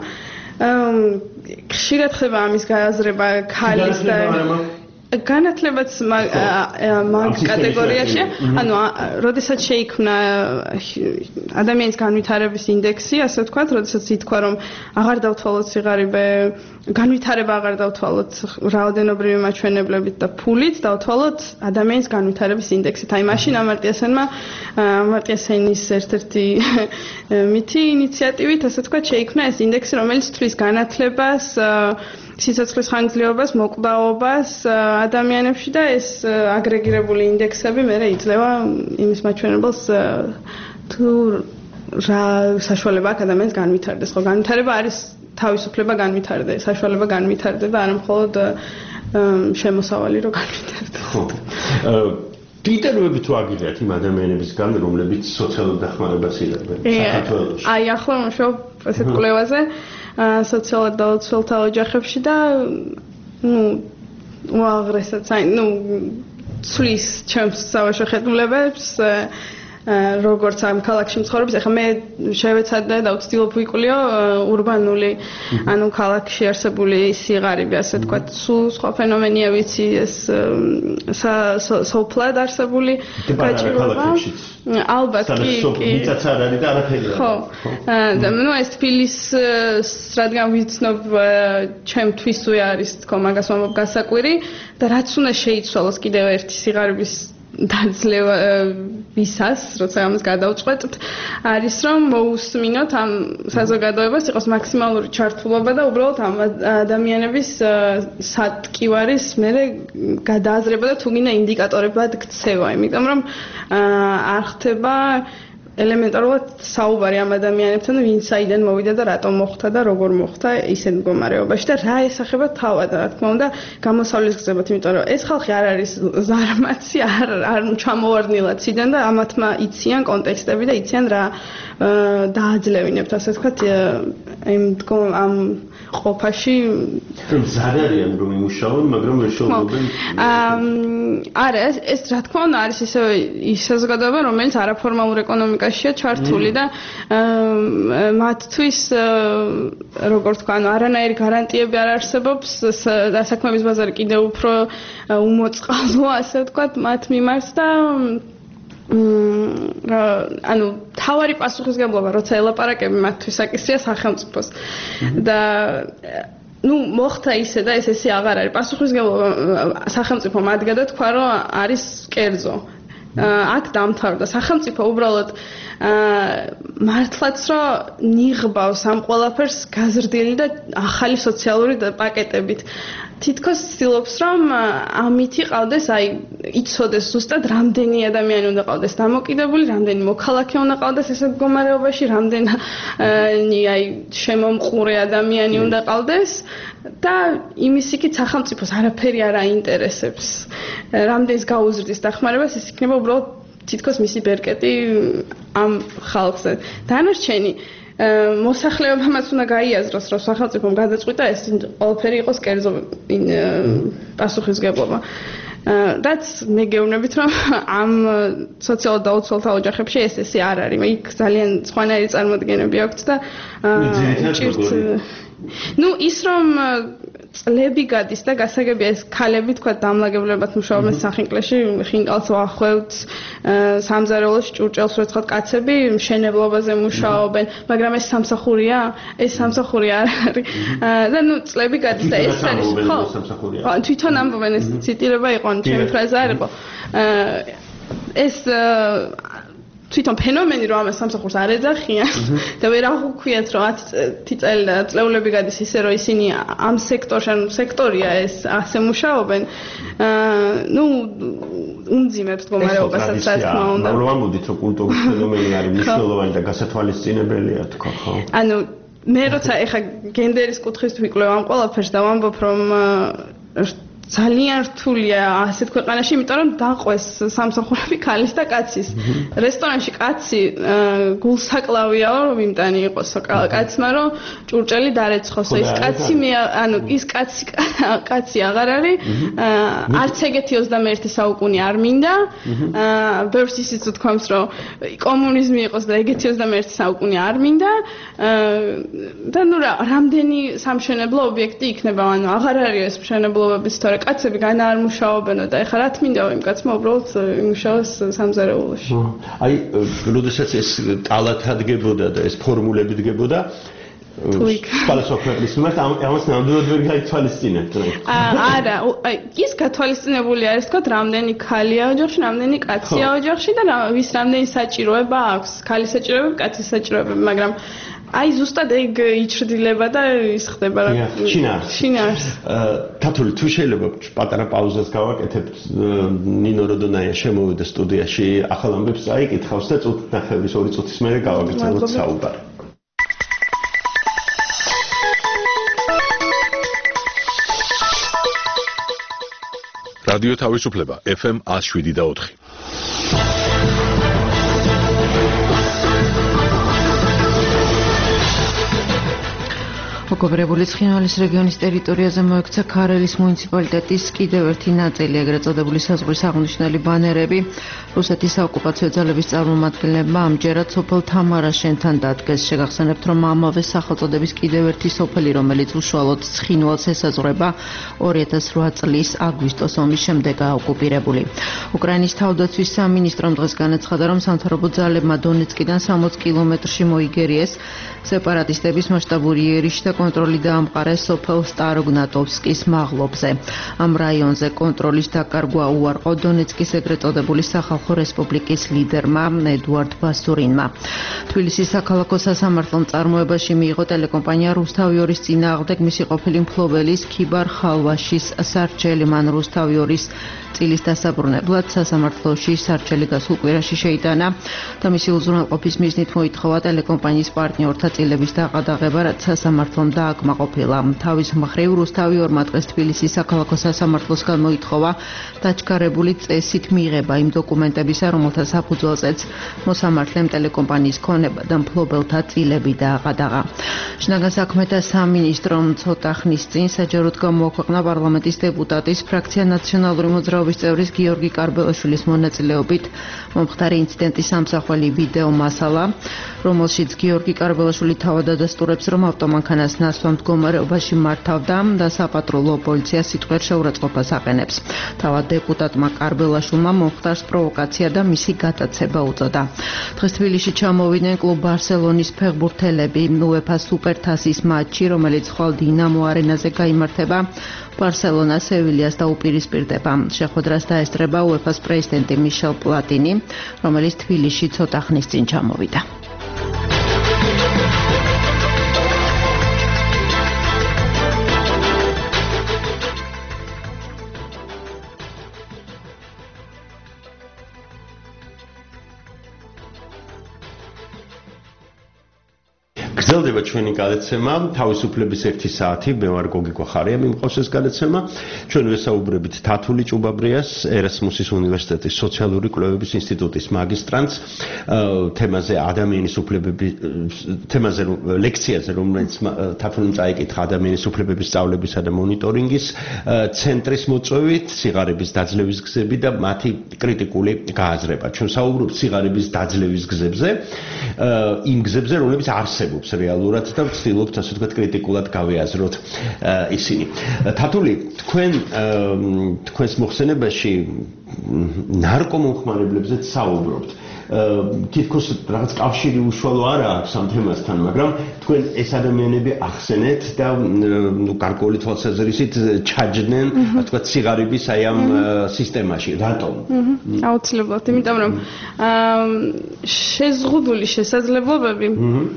D: ხშირად ხდება ამის გააზრება ქალის და განათლებაც მაგ კატეგორიაში, ანუ როდესაც შეიქმნა ადამიანის განვითარების ინდექსი, ასე ვთქვათ, როდესაც ითქვა, რომ აღარ დავთვალოთ სიღარიბე, განვითარება აღარ დავთვალოთ რაოდენობრივი მაჩვენებლებით და ფულით, დავთვალოთ ადამიანის განვითარების ინდექსით. აი, მაშინ ამარტია სენმა, ამარტია სენის ერთ-ერთი მითი ინიციატივით, ასე ვთქვათ, შეიქმნა ეს ინდექსი, რომელიც თვლის განათლებას სიცოცხლის ხანგრძლივობას, მოკვდაობას ადამიანებში და ეს აგრეგირებული ინდექსები მერე იძლევა იმის მაჩვენებელს თუ რა საშუალება აქვს ადამიანს განვითარდეს. ხო, განვითარება არის თავისუფლება განვითარდეს, საშუალება განვითარდება, არა მხოლოდ შემოსავალი რო განვითარდეს.
C: ხო. კრიტერიები თუ აგიღებთ იმ ადამიანებისგან, რომლებიც სოციალურ დახმარებას იღებენ საქართველოში.
D: აი, ახლა მუშაობ ასეთ კვლევაზე. სოციალურად დაუცველთა ოჯახებში და ნუ უაღრესად აი ნუ ცulis ჩემს სავაშო ხელმძღვანელებს როგორც ამ ქალაქში მცხოვრებს ახლა მე შევეცადე და ვცდილობ ვიკვლიო ურბანული ანუ ქალაქში არსებული სიღარიბე ასე თქვა სულ სხვა ფენომენია ვიცი ეს სოფლად არსებული გაჭირვება ალბათ კი კი
C: მიწაც არ არის და არაფერია
D: ხო და ნუ ეს თბილის რადგან ვიცნობ ჩემთვისვე არის თქო მაგას ვამბობ გასაკვირი და რაც უნდა შეიცვალოს კიდევ ერთი სიღარიბის დაძლევისას, როცა ამას გადავწყვეტთ, არის რომ მოусმინოთ ამ საზოგადოებას იყოს მაქსიმალური ჩართულობა და უბრალოდ ამ ადამიანების სატკივარის მერე გადააზრება და თუ გინდა ინდიკატორებად ქცევა, იმიტომ რომ არ ხდება ელემენტარულად საუბარი ამ ადამიანებთან, ვინ საიდან მოვიდა და რატომ მოხდა და როგორ მოხდა ისეთ მდგომარეობაში და რა ესახება თავად, რა თქმა უნდა, გამოსავლის გზებად, იმიტომ რომ ეს ხალხი არ არის ზარმაცი, არ არ ჩამოვარდნილად ციდან და ამათმა იციან კონტექსტები და იციან რა დააძლევინებთ, ასე ვთქვათ, იმ ამ ყოფაში
C: რომ ზარ არიან რომ იმუშაონ, მაგრამ ვერ შეუძლებენ.
D: არა, ეს რა თქმა უნდა არის ისე ის საზოგადოება, რომელიც არაფორმალურ ეკონომიკაშია ჩართული და მათთვის როგორ თქვა, ანუ არანაირი გარანტიები არ არსებობს და საქმეების ბაზარი კიდევ უფრო უმოწყალოა, ასე ვთქვათ, მათ მიმართ და ანუ თავარი პასუხისგებლობა, როცა ელაპარაკები მათთვის აკისრია სახელმწიფოს და ну მოხდა ისე და ეს ესე აღარ არის პასუხისგებლობა სახელმწიფო მათ გადათქვა რომ არის კერძო აქ დამთავრდა სახელმწიფო უბრალოდ მართლაც რომ ნიღბავს ამ ყველაფერს გაზრდილი და ახალი სოციალური პაკეტებით თითქოს ცდილობს რომ ამით იყავდეს აი იცოდეს ზუსტად რამდენი ადამიანი უნდა ყავდეს დამოკიდებული, რამდენი მოქალაქე უნდა ყავდეს ესეთ მდგომარეობაში, რამდენი აი შემომყურე ადამიანი უნდა ყავდეს და იმის იქით სახელმწიფოს არაფერი არ აინტერესებს. რამდენს გაუზრდის დახმარებას, ის იქნება უბრალოდ თითქოს მისი ბერკეტი ამ ხალხზე. დანარჩენი მოსახლეობამაც უნდა გაიაზროს, რომ სახელმწიფომ გადაწყვიტა ეს ყველაფერი იყოს კერძო პასუხისგებლობა. რაც მე გეუბნებით, რომ ამ სოციალურ დაუცველთა ოჯახებში ეს ესე არ არის. იქ ძალიან სხვანაირი წარმოდგენები აქვთ და ჭირთ ну ის რომ წლები გადის და გასაგებია ეს ქალები თქვა დამლაგებლებად მუშაობენ სახინკლეში, ხინკალს ვახვევთ, სამზარეულოში ჭურჭელს როცა კაცები მშენებლობაზე მუშაობენ, მაგრამ ეს სამსახურია, ეს სამსახური არ არის. და ну წლები გადის და ეს არის ხო? ხო, თვითონ ამბობენ ეს ციტირება იყო, ჩემი ფრაზა არ იყო. ეს თვითონ ფენომენი რომ ამას სამსახურს არ ეძახიან და ვერ აღვქვიათ რომ ათი წელი და წლეულები გადის ისე რომ ისინი ამ სექტორში ან სექტორია ეს ასე მუშაობენ ну უმძიმებს მდგომარეობასაც რა თქმა უნდა.
C: მაგრამ ამბობთ რომ კულტურის ფენომენი არის მნიშვნელოვანი და გასათვალისწინებელია თქვა ხო?
D: ანუ მე როცა ეხა გენდერის კუთხით ვიკვლევ ამ ყველაფერს და ვამბობ რომ ძალიან რთულია ასეთ ქვეყანაში, იმიტომ რომ დაყვეს სამსახურები ქალის და კაცის. რესტორანში კაცი გულსაკლავიაო, რომ იმტანი იყოს კაცმა, რომ ჭურჭელი დარეცხოს. ის კაცი მე ანუ ის კაცი კაცი აღარ არის. არც ეგეთი ოცდამეერთი საუკუნე არ მინდა. ბევრს ისიც ვთქვამს, რომ კომუნიზმი იყოს და ეგეთი ოცდამეერთი საუკუნე არ მინდა. და ნუ რამდენი სამშენებლო ობიექტი იქნება, ანუ აღარ არის ეს მშენებლობების თორე კაცები განა არ მუშაობენ და ეხლა რა თმინდა იმ კაცმა უბრალოდ იმუშაოს სამზარეულოში.
C: აი, როდესაც ეს ტალათ ადგებოდა და ეს ფორმულები დგებოდა სხვადასხვა ქვეყნის მიმართ ამას ნამდვილად ვერ გაითვალისწინებთ.
D: არა, ის გათვალისწინებული არის თქო, რამდენი ქალია ოჯახში, რამდენი კაცია ოჯახში და ვის რამდენი საჭიროება აქვს, ქალის საჭიროება, კაცის საჭიროება, მაგრამ აი ზუსტად ეგ იჩრდილება და ის ხდება რა.
C: შინაარს.
D: შინაარს.
C: თათული თუ შეიძლება პატარა პაუზას გავაკეთებთ, ნინო როდონაია შემოვიდა სტუდიაში, ახალ ამბებს წაიკითხავს და წუთი ნახევრის ორი წუთის მერე გავაგრძელოთ საუბარი.
A: რადიო თავისუფლება ეფ ემ ათს შვიდი და ოთხი.
E: ოკუპირებული ცხინვალის რეგიონის ტერიტორიაზე მოექცა ქარელის მუნიციპალიტეტის კიდევ ერთი ნაწილი, ეგრეთ წოდებული საზღვრის აღმნიშვნელი ბანერები. რუსეთის საოკუპაციო ძალების წარმომადგენლებმა ამჯერად სოფელ თამარას შენთან დადგეს. შეგახსენებთ, რომ ამავე სახელწოდების კიდევ ერთი სოფელი, რომელიც უშუალოდ ცხინვალს ესაზღვრება, ორი ათას რვა წლის აგვისტოს ომის შემდეგაა ოკუპირებული. უკრაინის თავდაცვის სამინისტრომ დღეს განაცხადა, რომ სამთავრობო ძალებმა დონეცკიდან სამოცი კილომეტრში მოიგერიეს სეპარატისტების მასშტაბური იერიში და კონტროლი დაამყარეს სოფელ სტაროგნატოვსკის მაღლობზე. Ამ რაიონზე კონტროლის დაკარგვა უარყო დონეცკის ეგრეთ წოდებული სახალხო რესპუბლიკის ლიდერმა ედუარდ ბასურინმა. თბილისის საქალაქო სასამართლომ წარმოებაში მიიღო ტელეკომპანია რუსთავი ორის წინააღმდეგ მისი ყოფილი მფლობელის ქიბარ ხალვაშის სარჩელი. მან რუსთავი ორის წილის დასაბრუნებლად სასამართლოში სარჩელი გასულ კვირაში შეიტანა და მისი უზრუნველყოფის მიზნით მოითხოვა ტელეკომპანიის პარტნიორთა წილების დაყადაღება, რაც სასამართლომ დააკმაყოფილა. თავის მხრივ რუსთავი ორმა დღეს თბილისის საქალაქო სასამართლოსგან მოითხოვა დაჩქარებული წესით მიღება იმ დოკუმენტებისა, რომელთა საფუძველზეც მოსამართლემ ტელეკომპანიის ქონება და მფლობელთა წილები დააყადაღა. შინაგან საქმეთა სამინისტრომ ცოტა ხნის წინ საჯაროდ გამოაქვეყნა პარლამენტის დეპუტატის ფრაქცია ნაციონალური მოძრაობის წევრის გიორგი კარბელაშვილის მონაწილეობით მომხდარი ინციდენტის სამსახველი ვიდეო მასალა, რომელშიც გიორგი კარბელაშვილი თავად ადასტურებს, რომ ავტომანქანას ნასვამ მდგომარეობაში მართავდა და საპატრულო პოლიცია სიტყვიერ შეურაცხყოფას აყენებს. თავად დეპუტატმა კარბელაშვილმა მომხდარს პროვოკაცია და მისი გადაცემა უწოდა. დღეს თბილისში ჩამოვიდნენ კლუბ ბარსელონის ფეხბურთელები უეფა სუპერთასის მატჩი, რომელიც ხვალ დინამო არენაზე გაიმართება. ბარსელონა სევილიას დაუპირისპირდება. შეხვედრას დაესწრება უეფას პრეზიდენტი მიშელ პლატინი, რომელიც თბილისში ცოტა ხნის წინ ჩამოვიდა.
C: გრძელდება ჩვენი გადაცემა, თავისუფლების ერთი საათი, მე ვარ გოგი გვახარია, მიმყავს ეს გადაცემა. ჩვენ ვესაუბრებით თათული ჭუბაბრიას, ერასმუსის უნივერსიტეტის სოციალური კვლევების ინსტიტუტის მაგისტრანტს, თემაზე ადამიანის უფლებები, თემაზე ლექციაზე, რომელიც თათულიმ წაიკითხა ადამიანის უფლებების სწავლებისა და მონიტორინგის ცენტრის მოწვევით, სიღარიბის დაძლევის გზები და მათი კრიტიკული გააზრება. ჩვენ საუბრობთ სიღარიბის დაძლევის გზებზე, იმ გზებზე, რომლებიც არსებობს რეალურად და ვცდილობთ ასე ვთქვათ კრიტიკულად გავეაზროთ ისინი. თათული, თქვენ თქვენს მოხსენებაში ნარკომომხმარებლებზეც საუბრობთ. თითქოს რაღაც კავშირი უშუალო არ აქვს ამ თემასთან, მაგრამ თქვენ ეს ადამიანები ახსენეთ და ნუ გარკვეული თვალსაზრისით ჩაჯდნენ, ასე ვთქვათ, სიღარიბის აი ამ სისტემაში. რატომ?
D: აუცილებლად, იმიტომ რომ შეზღუდული შესაძლებლობები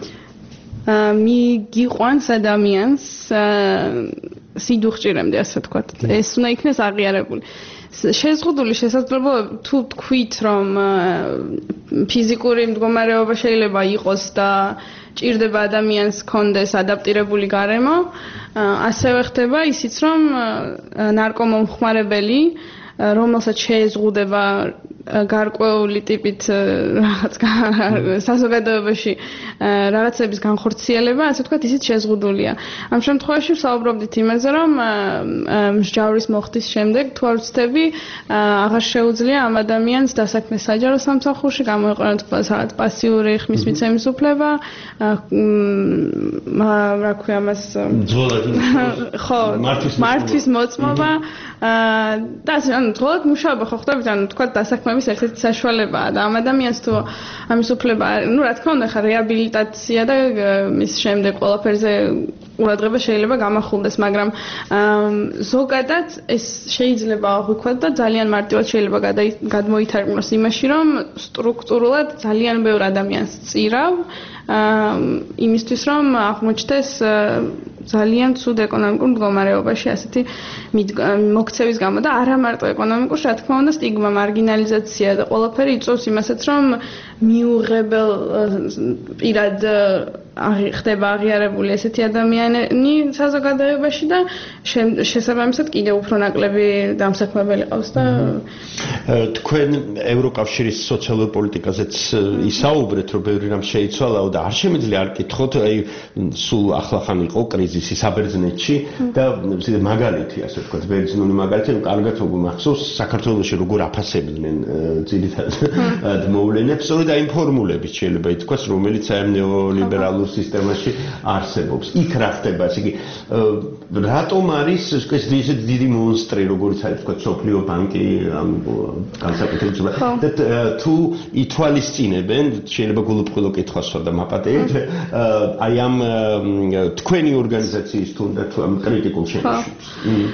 D: მიგიყვანს ადამიანს სიდუხჭირემდე, ასე ვთქვათ. ეს უნდა იქნეს აღიარებული. შეზღუდული შესაძლებლობები თუ თქვით, რომ ფიზიკური მდგომარეობა შეიძლება იყოს და ჭირდება ადამიანს კონდეს ადაპტირებული გარემო, ასევე ხდება ისიც, რომ ნარკომომხმარებელი, რომელსაც შეეზღუდება გარკვეული ტიპით რაღაც საზოგადოებაში რაღაცების განხორციელება, ასე ვთქვათ, ისიც შეზღუდულია. ამ შემთხვევაში ვსაუბრობდით იმაზე, რომ მსჯავრის მოხდის შემდეგ თუ არ ვცდები, აღარ შეუძლია ამ ადამიანს დასაქმე საჯარო სამსახურში, გამოეყენა თქვათ პასიური ხმის მიცემის უფლება, რა ქვია ამას, ხო, მართვის მოწმობა და ასე ანუ თქო მუშაობა ხო ხდებით, ანუ თქვათ დასაქმების ერთ-ერთი საშუალებაა და ამ ადამიანს თუ ამის უფლება, ну რა თქმა უნდა, ხა რეაბილიტაცია და მის შემდეგ ყველაფერზე ყურადღება შეიძლება გამახვილდეს, მაგრამ ზოგადად ეს შეიძლება აღვიქვათ და ძალიან მარტივად შეიძლება გადმოითარგმნოს იმაში, რომ სტრუქტურულად ძალიან ბევრ ადამიანს წირავ იმისთვის, რომ აღმოჩნდეს ძალიან ცუდ ეკონომიკურ მდგომარეობაში ასეთი მოქცევის გამო და არა მარტო ეკონომიკურ, რა თქმა უნდა, სტიგმა, მარგინალიზაცია და ყველაფერი იწვევს იმასაც, რომ მიუღებელ პირად ხდება აღიარებული ესეთი ადამიანები საზოგადოებაში და შესაბამისად კიდევ უფრო ნაკლები დამსაქმებელი ყავს და
C: თქვენ ევროკავშირის სოციალურ პოლიტიკაზეც ისაუბრეთ, რომ ბევრი რამ შეიცვალა და არ შემიძლია არ კითხოთ, აი სულ ახლახან იყო კრიზისი საბერძნეთში და მაგალითი, ასე ვთქვათ, ბერძნული მაგალითი, რომ კარგად მახსოვს საქართველოში როგორ აფასებდნენ ძირითადად მოვლენებს, სწორედ აი იმ ფორმულებით შეიძლება ითქვას, რომელიც აი ნეოლიბერალურ სისტემაში არსებობს. იქ რა ხდება, ასე იგი რატომ არის ეს დიდი მონსტრი, როგორც არის თქვა სოფლიო ბანკი, განსაკუთრებით და თუ ითვალისწინებენ შეიძლება გულუბრყვილო კითხვას ვთქვა მაპატეით აი ამ თქვენი ორგანიზაციის თუნდაც ამ კრიტიკულ შეფასებას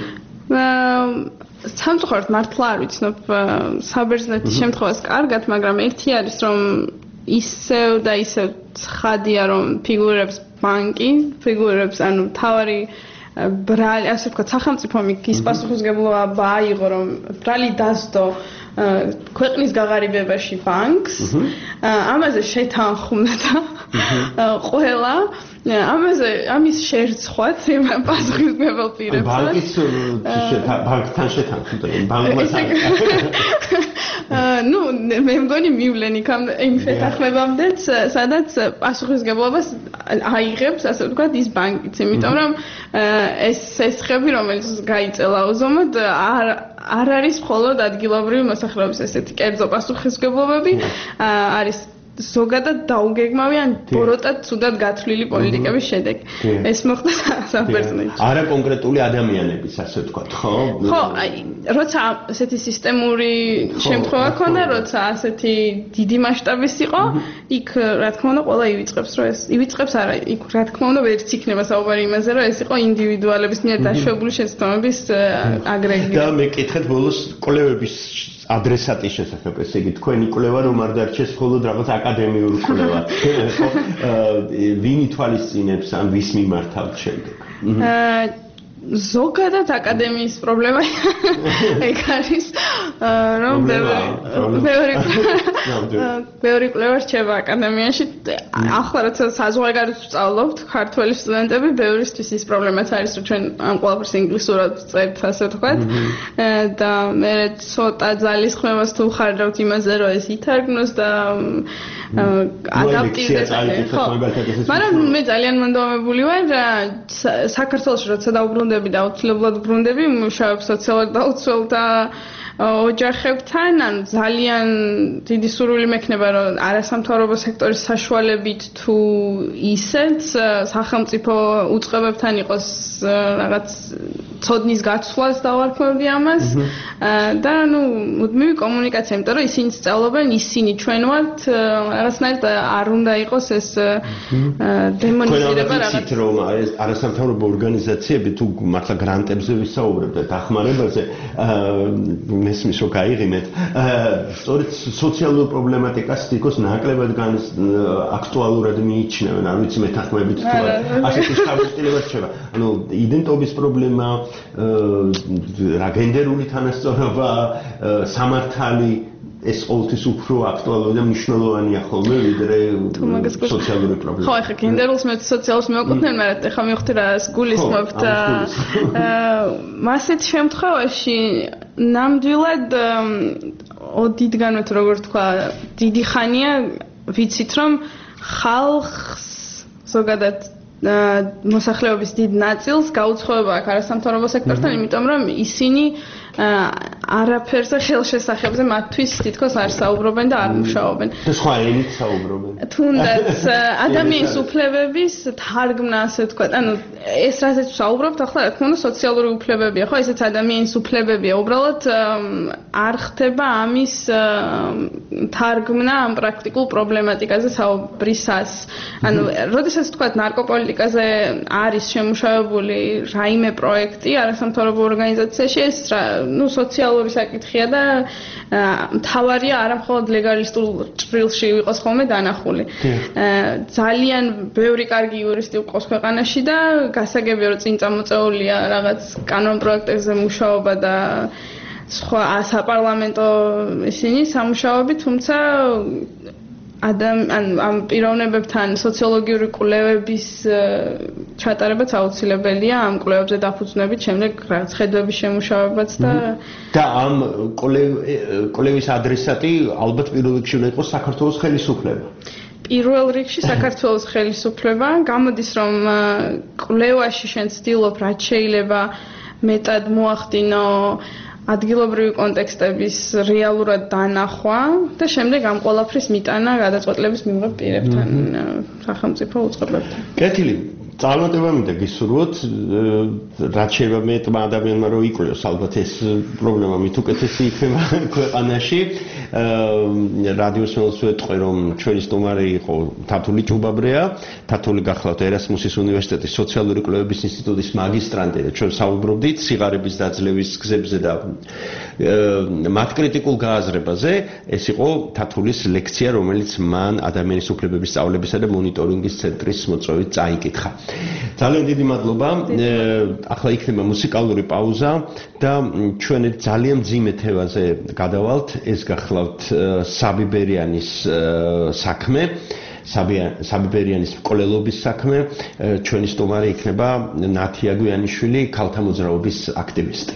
D: სამწუხაროდ მართლა არ ვიცნობ საბერძნეთის შემთხვევას კარგად, მაგრამ ერთი არის რომ ისევ და ისევ ცხადია რომ ფიგურებს ბანკი, ფიგურებს ანუ თავარი ბრალი, ასე ვთქვათ, სახელმწიფო მის პასუხისმგებლობა აიღო რომ ბრალი დასდო ქვეყნის გაღარიბებაში ბანკს, ამაზე შეთანხმდა ყველა ამაზე ამის შერცხვაც პასუხისმგებელ პირებს.
C: ბანკის ბანკთან შეთანხმდა, ბანკთან.
D: ну, მე მგონი მივლენ იქამ იმ შეთანხმებამდეც, სადაც პასუხისმგებლობას აიღებს, ასე ვთქვათ, ის ბანკიც, იმიტომ რომ ეს ესხები, რომელიც გაიწელა უზომოდ არ არ არის მხოლოდ ადგილობრივი მოსახლეობის ესეთი კერძო პასუხისმგებლობები, არის ზოგადად დაუგეგმავი ან ბოროტად ცუდად გათვლილი პოლიტიკების შედეგი. ეს მოხდა საბერძნეთში.
C: არა კონკრეტული ადამიანების, ასე ვთქვათ, ხო?
D: ხო, აი, როცა ასეთი სისტემური შემთხვევა ქონდა, როცა ასეთი დიდი მასშტაბის იყო, იქ რა თქმა უნდა ყველა ივიწყებს, რომ ეს ივიწყებს არა, იქ რა თქმა უნდა ვერც იქნება საუბარი იმაზე, რომ ეს იყო ინდივიდუალების მიერ დაშვებული შეცდომების აგრეგატი.
C: და მე კითხეთ ბოლოს კვლევების ადრესატის შესახებ, ესე იგი თქვენი კვლევა რომ არ დარჩეს მხოლოდ რაღაც აკადემიურ კვლევა. ხო, ვინ ითვალისწინებს ან ვის მიმართავთ შემდეგ?
D: ზოგადად აკადემიის პრობლემა ეგ არის რომ ბევრი ბევრი კვლევა რჩება აკადემიაში. ახლა როცა საზღვარგარეთ ვსწავლობთ ქართველი სტუდენტები, ბევრისთვის ის პრობლემაც არის რომ ჩვენ ამ ყველაფერს ინგლისურად ვწერთ, ასე ვთქვათ. და მე ცოტა ძალისხმევას თუ ვხარდავთ იმაზე რომ ეს ითარგმნოს და ადაპტირდეს. მაგრამ მე ძალიან მონდომებული ვარ საქართველოში როცა დაუბრუნდები და აუცილებლად ვბრუნდები მუშაობ სოციალურ დაუცველთა ოჯახებთან, ანუ ძალიან დიდი სურვილი მექნება რომ არასამთავრობო სექტორის საშუალებით თუ ისეთ სახელმწიფო უწყებებთან იყოს რაღაც ცოდნის გაცვლას დავარქმევდი ამას და ну მუდმივი კომუნიკაცია, იმიტომ რომ ისინი სწავლობენ, ისინი ჩვენ ვართ, რაღაცნაირად არ უნდა იყოს ეს დემონიზირება
C: რაღაც. რომ არასამთავრობო ორგანიზაციები თუ მართლა გრანტებზე ვისაუბრებთ და დახმარებაზე მესმის რომ გაიღიმეთ, სწორედ სოციალურ პრობლემატიკას თითქოს ნაკლებად აქტუალურად მიიჩნევენ, არ ვიცი მეთანხმებით თუ არა. ასეთი შთაბეჭდილება რჩება. ანუ იდენტობის პრობლემა, რა გენდერული თანასწორობა, სამართალი ეს ყოველთვის უფრო აქტუალური და მნიშვნელოვანია ხოლმე ვიდრე სოციალური პრობლემა.
D: ხო, ახლა გენდერულს მე სოციალურს მოვაკუთვნენ, მაგრამ ახლა მივხვდი რა გულისხმობთ. ასეთ შემთხვევაში ნამდვილად ოდითგანვე როგორ თქვა, დიდი ხანია ვიცით რომ ხალხს ზოგადად მოსახლეობის დიდ ნაწილს გაუცხოება აქ არასამთავრობო სექტორთან, იმიტომ რომ ისინი არაფერზე ხელშესახებზე მათთვის თითქოს არ საუბრობენ და არ მუშაობენ.
C: და სხვა ენით საუბრობენ.
D: თუნდაც ადამიანის უფლებების თარგმნა, ასე ვთქვათ, ანუ ეს რაზეც საუბრობთ, ახლა რა თქმა უნდა სოციალური უფლებებია, ხო, ესეც ადამიანის უფლებებია. უბრალოდ არ ხდება ამის თარგმნა ამ პრაქტიკულ პრობლემატიკაზე საუბრისას. ანუ როდესაც ვთქვათ ნარკოპოლიტიკაზე არის შემუშავებული რაიმე პროექტი არასამთავრობო ორგანიზაციაში, ეს ну სოციალური საკითხია და მთავარია არა მხოლოდ ლეგალისტურ ჭრილში იყოს ხოლმე დანახული. ძალიან ბევრი კარგი იურისტი უყავს ქვეყანაში და გასაგებია რომ წინ წამოწეულია რაღაც კანონ პროექტებზე მუშაობა და სხვა საპარლამენტო ისინი სამუშაოები, თუმცა адам ამ პიროვნებებთან სოციოლოგიური კვლევების ჩატარებაც აუცილებელია, ამ კვლევებზე დაფუძნებით შემდეგ რაღაც ხედვების შემუშავებაც და
C: და ამ კვლევის ადრესატი ალბათ პირველ რიგში უნდა იყოს საქართველოს ხელისუფლება.
D: პირველ რიგში საქართველოს ხელისუფლება, გამოდის რომ კვლევაში შენ ცდილობ რაც შეიძლება მეტად მოახდინო ადგილობრივი კონტექსტების რეალურად დანახვა და შემდეგ ამ ყველაფრის მიტანა გადაწყვეტილების მიღებ პირებთან, სახელმწიფო უწყებებთან.
C: კეთილი, წარმატება მინდა გისურვოთ, რაც შეიძლება მეტმა ადამიანმა რო იკვლიოს, ალბათ ეს პრობლემა მით უკეთესი იქნება ქვეყანაში. რადიოს მელს ვეტყვი, რომ ჩვენი სტუმარი იყო თათული ჭუბაბრეა, თათული გახლავთ ერასმუსის უნივერსიტეტის სოციალური კვლევების ინსტიტუტის მაგისტრანტი და ჩვენ საუბრობდით სიღარიბის დაძლევის გზებზე და მათ კრიტიკულ გააზრებაზე. ეს იყო თათულის ლექცია, რომელიც მან ადამიანის უფლებების სწავლებისა და მონიტორინგის ცენტრის მოწვევით წაიკითხა. ძალიან დიდი მადლობა. ახლა იქნება მუსიკალური პაუზა და ჩვენ ძალიან მძიმე თემაზე გადავალთ. ეს გახლავთ საბი ბერიანის საქმე, საბი ბერიანის მკვლელობის საქმე. ჩვენი სტუმარი იქნება ნათია გვიანიშვილი, ქალთა მოძრაობის აქტივისტი.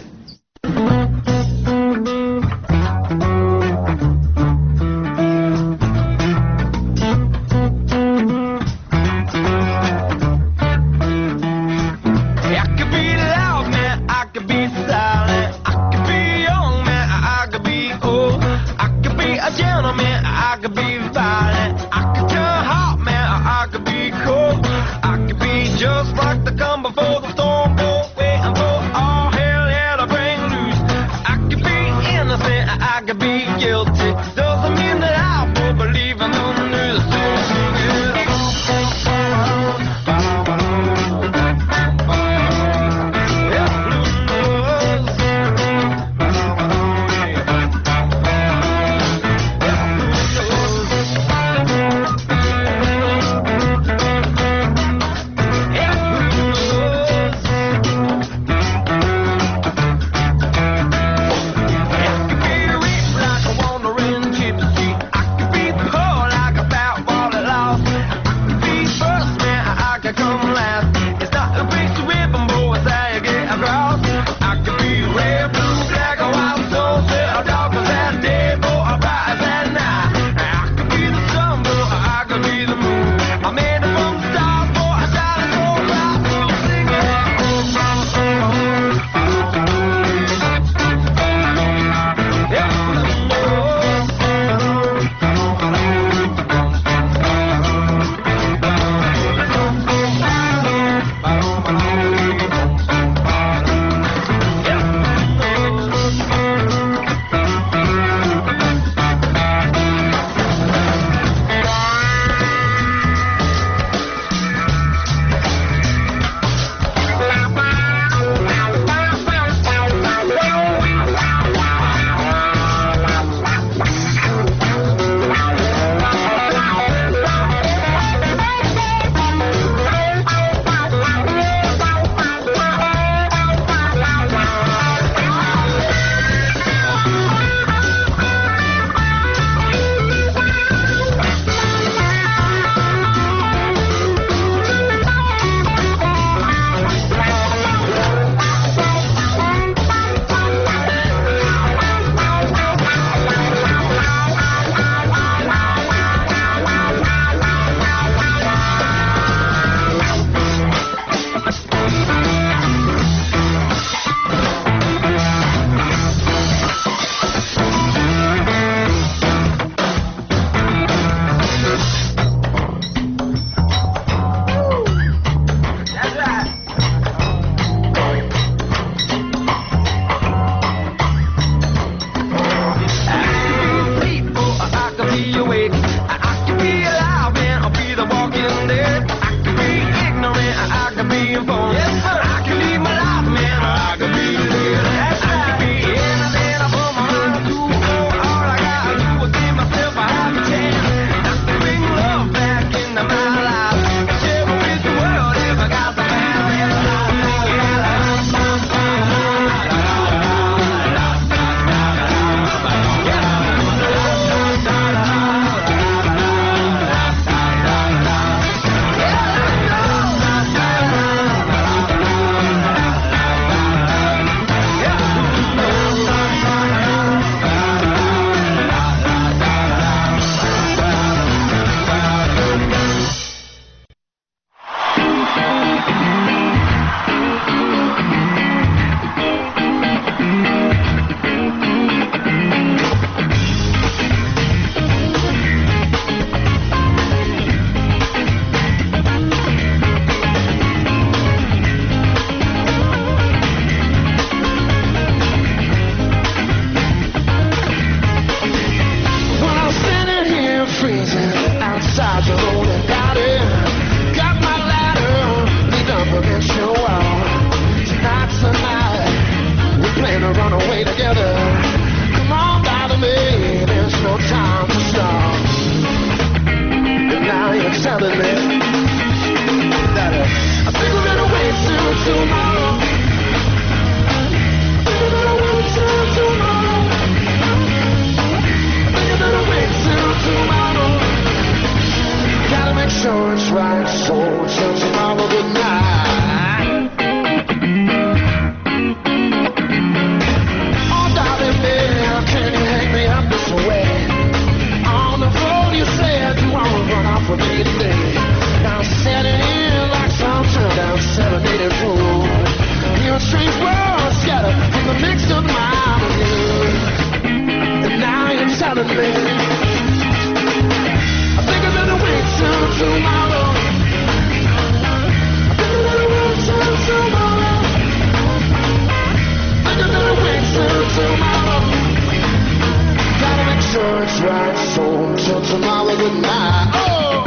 F: till tomorrow good night. Oh!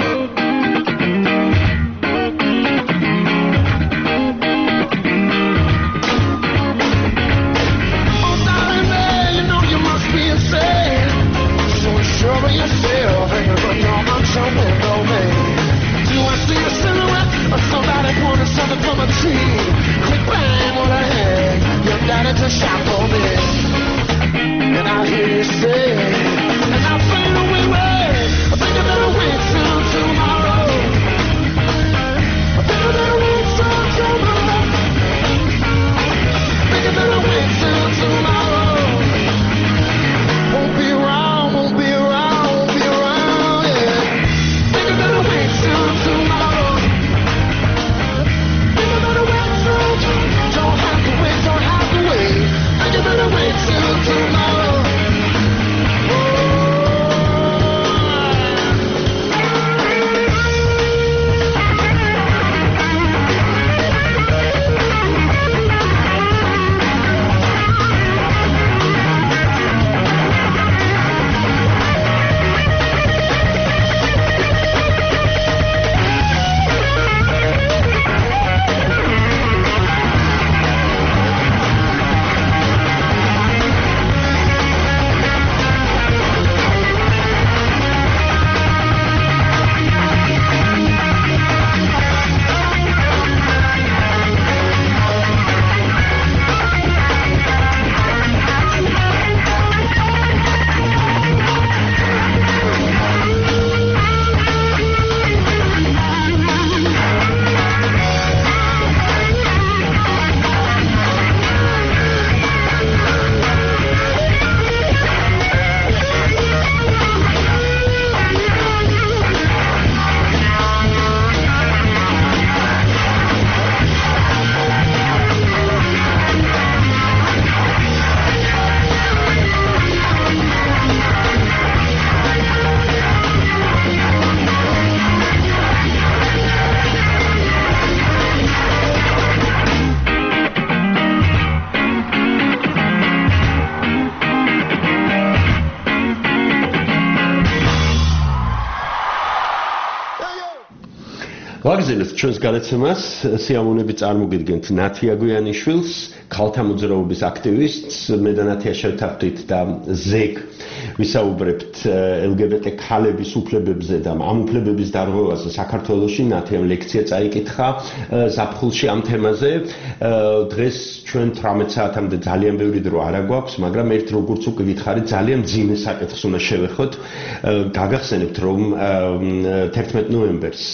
F: Sure of yourself, hanging from your unshowing window, man. Do I see a silhouette of somebody wanting something from a tree? Quick bang on her head, your daddy just shot for me. And I hear you say, and I fade away, wait. I think I better wait till tomorrow. I think I better wait till tomorrow. I think I better wait till tomorrow. Won't be around, won't be around, won't be around, yeah. Think I better wait till tomorrow. Think I better wait till tomorrow. Don't have to wait, don't have to wait. Think I better wait till tomorrow.
C: ვაგზავნეთ ჩვენს გადაცემას სიამოვნებით წარმოგიდგენთ ნათია გვიანიშვილს, ქალთა მოძრაობის აქტივისტს, მე და ნათია შევთანხმდით და ზეგ ვისაუბრებთ ელ გი ბი ტი ქალების უფლებებზე და ამ უფლებების დარღვევაზე საქართველოში. ნათიამ ლექცია წაიკითხა ზაფხულში ამ თემაზე. დღეს ჩვენ თვრამეტ საათამდე ძალიან ბევრი დრო არ აგვაქვს, მაგრამ ერთ როგორც უკვე გითხარით, ძალიან მძიმე საკითხს უნდა შევეხოთ. გაგახსენებთ, რომ თერთმეტ ნოემბერს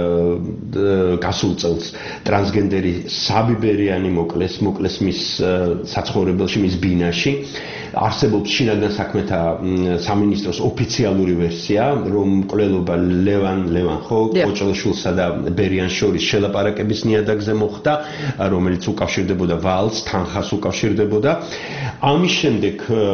C: გასულ წელს ტრანსგენდერი საბიბერიანი მოკლეს, მოკლეს მის საცხოვრებელში, მის ბინაში. არსებობს შინაგან საქმეთა სამინისტროს ოფიციალური ვერსია, რომ მკვლელობა ლევან ლევან ხო კოჭელაშვილსა და ბერიანს შორის შელაპარაკების ნიადაგზე მოხდა, რომელიც უკავშირდებოდა ვალს, თანხას უკავშირდებოდა. ამის შემდეგ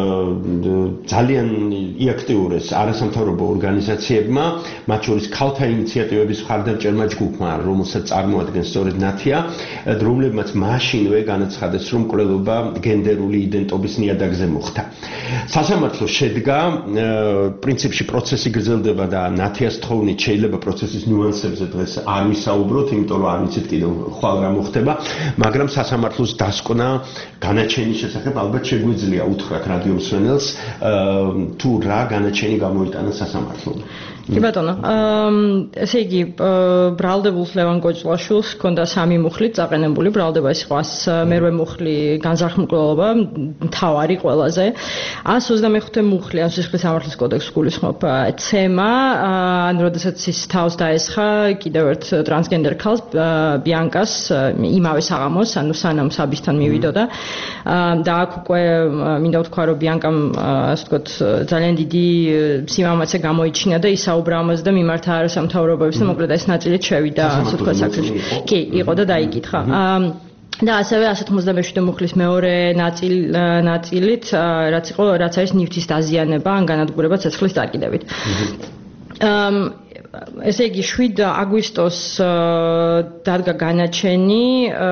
C: ძალიან იაქტიურეს არასამთავრობო ორგანიზაციებმა, მათ შორის ქალთა ინიციატივების მხარდამჭერმა ჯგუფმა, რომელსაც წარმოადგენს სწორედ ნათია, რომლებმაც მაშინვე განაცხადეს, რომ მკვლელობა გენდერული იდენტობის ნიადაგზე მოხდა. სასამართლო შედგა, პრინციპში პროცესი გრძელდება და ნათიას თხოვნით შეიძლება პროცესის ნიუანსებზე დღეს არ ვისაუბროთ, იმიტომ რომ არ ვიცით კიდევ ხვალ რა მოხდება, მაგრამ სასამართლოს დასკვნა განაჩენის შესახებ ალბათ შეგვიძლია უთხრათ რადიო მსმენელს, თუ რა განაჩენი გამოიტანა სასამართლომ.
G: კი ბატონო, ესე იგი, ბრალდებულს ლევან კოჭლაშვილს ჰქონდა სამი მუხლით წაყენებული, ბრალდება ის იყო მერვე მუხლი განზრახ-მკვლელობა, მთავარი ყველაზე. ას ოცდამეხუთე მუხლი, ან სისხლის სამართლის კოდექსს გულისხმობ, ცემა, ან როდესაც ის თავს დაესხა კიდევ ერთ ტრანსგენდერ ქალს, ბიანკას, იმავე საღამოს, ანუ სანამ საბისთან მივიდოდა. და აქ უკვე მინდა ვთქვა, რომ ბიანკამ, ასე ვთქვათ, ძალიან დიდი სიმამაცე გამოიჩინა და ისა უბრალოდ და მიმართა არასამთავრობოებს და მოკლედ ეს ნაწილით შევიდა, ასე ვთქვათ, საქმეში. კი, იყო და დაიკითხა. და ასევე ასეთ ოცდამეშვიდე მუხლის მეორე ნაწილი ნაწილით, რაც იყო, რაც არის ნივთის დაზიანება ან განადგურება ცეცხლის დაკიდებით. ესე იგი შვიდ აგვისტოს დადგა განაჩენი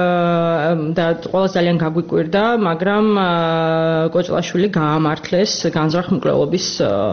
G: და ყველა ძალიან გაგვიკვირდა, მაგრამ კოჭლაშვილი გაამართლეს განზრახ-მკვლელობის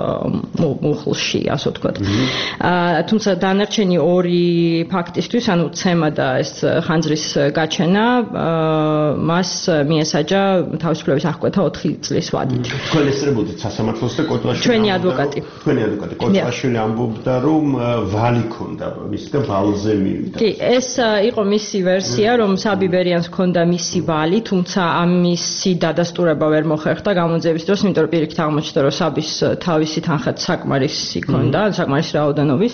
G: მუხლში, ასე ვთქვათ. თუმცა დანარჩენი ორი ფაქტისთვის, ანუ ცემა და ეს ხანძრის გაჩენა, მას მიესაჯა თავისუფლების აღკვეთა ოთხი წლის ვადით.
C: თქვენ ესწრებოდით სასამართლოს და კოჭლაშვილი.
G: ჩვენი ადვოკატი.
C: თქვენი ადვოკატი კოჭლაშვილი ამბობდა, რომ ვალი ქონდა მის და ვალზე მივიდა.
G: კი, ეს იყო მისი ვერსია, რომ საბი ბერიანს ქონდა მისი ვალი, თუმცა ამისი დადასტურება ვერ მოხერხდა გამოძიების დროს, იმიტომ რომ პირიქით აღმოჩნდა, რომ საბის თავისი თანხა საკმარისი ქონდა, საკმარისი რაოდენობის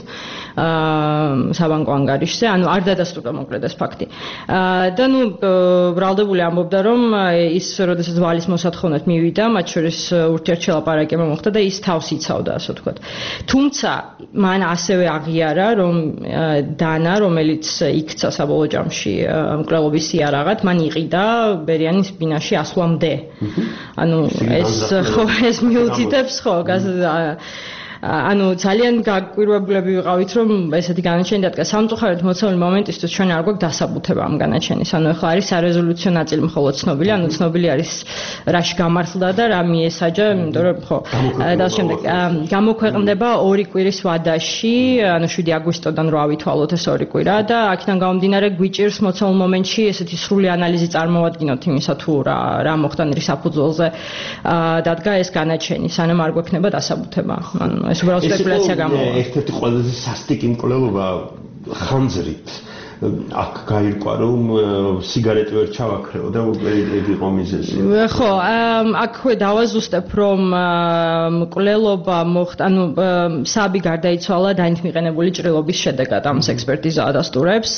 G: საბანკო ანგარიშზე, ანუ არ დადასტურდა მოკლედ ეს ფაქტი. და ნუ ბრალდებული ამბობდა, რომ ის როდესაც ვალის მოსათხოვნად მივიდა, მათ შორის ურთიერთშელაპარაკება მოხდა და ის თავს იცავდა, ასე ვთქვათ. თუმცა მან ასევე აღიარა, რომ დანა, რომელიც იქცა საბოლოო ჯამში მკვლელობის იარაღად, მან იყიდა ბერიანის ბინაში ასვლამდე. ანუ ეს ხო ეს მიუთითებს ხო ანუ ძალიან გაკვირვებულები ვიყავით, რომ ესეთი განაჩენი დადგა. სამწუხაროდ მოცემული მომენტისთვის ჩვენ არ გვაქვს დასაბუთება ამ განაჩენის. ანუ ახლა არის სარეზოლუციო ნაწილი მხოლოდ ცნობილი, ანუ ცნობილი არის რაში გამართლდა და რა მიესაჯა, იმიტომ რომ ხო და შემდეგ გამოქვეყნდება ორი კვირის ვადაში, ანუ შვიდი აგვისტოდან რა ვითვალოთ ეს ორი კვირა და აქედან გამომდინარე გვიჭირს მოცემულ მომენტში ესეთი სრული ანალიზი წარმოვადგინოთ იმისა თუ რა რა მოხდა რის საფუძველზე დადგა ეს განაჩენი, სანამ არ გვექნება დასაბუთება. ანუ ეს უბრალოდ სპეკულაცია გამოვა.
C: ერთ-ერთი ყველაზე სასტიკი მკვლელობა ხანძრით აქ გაირკვა, რომ სიგარეტი ვერ ჩავაქრეო და ეგ იყო მიზეზი.
G: ხო, აქვე დავაზუსტებ, რომ მკვლელობა მოხდა, ანუ საბი გარდაიცვალა დაინთ მიყენებული ჭრილობის შედეგად, ამას ექსპერტიზა ადასტურებს.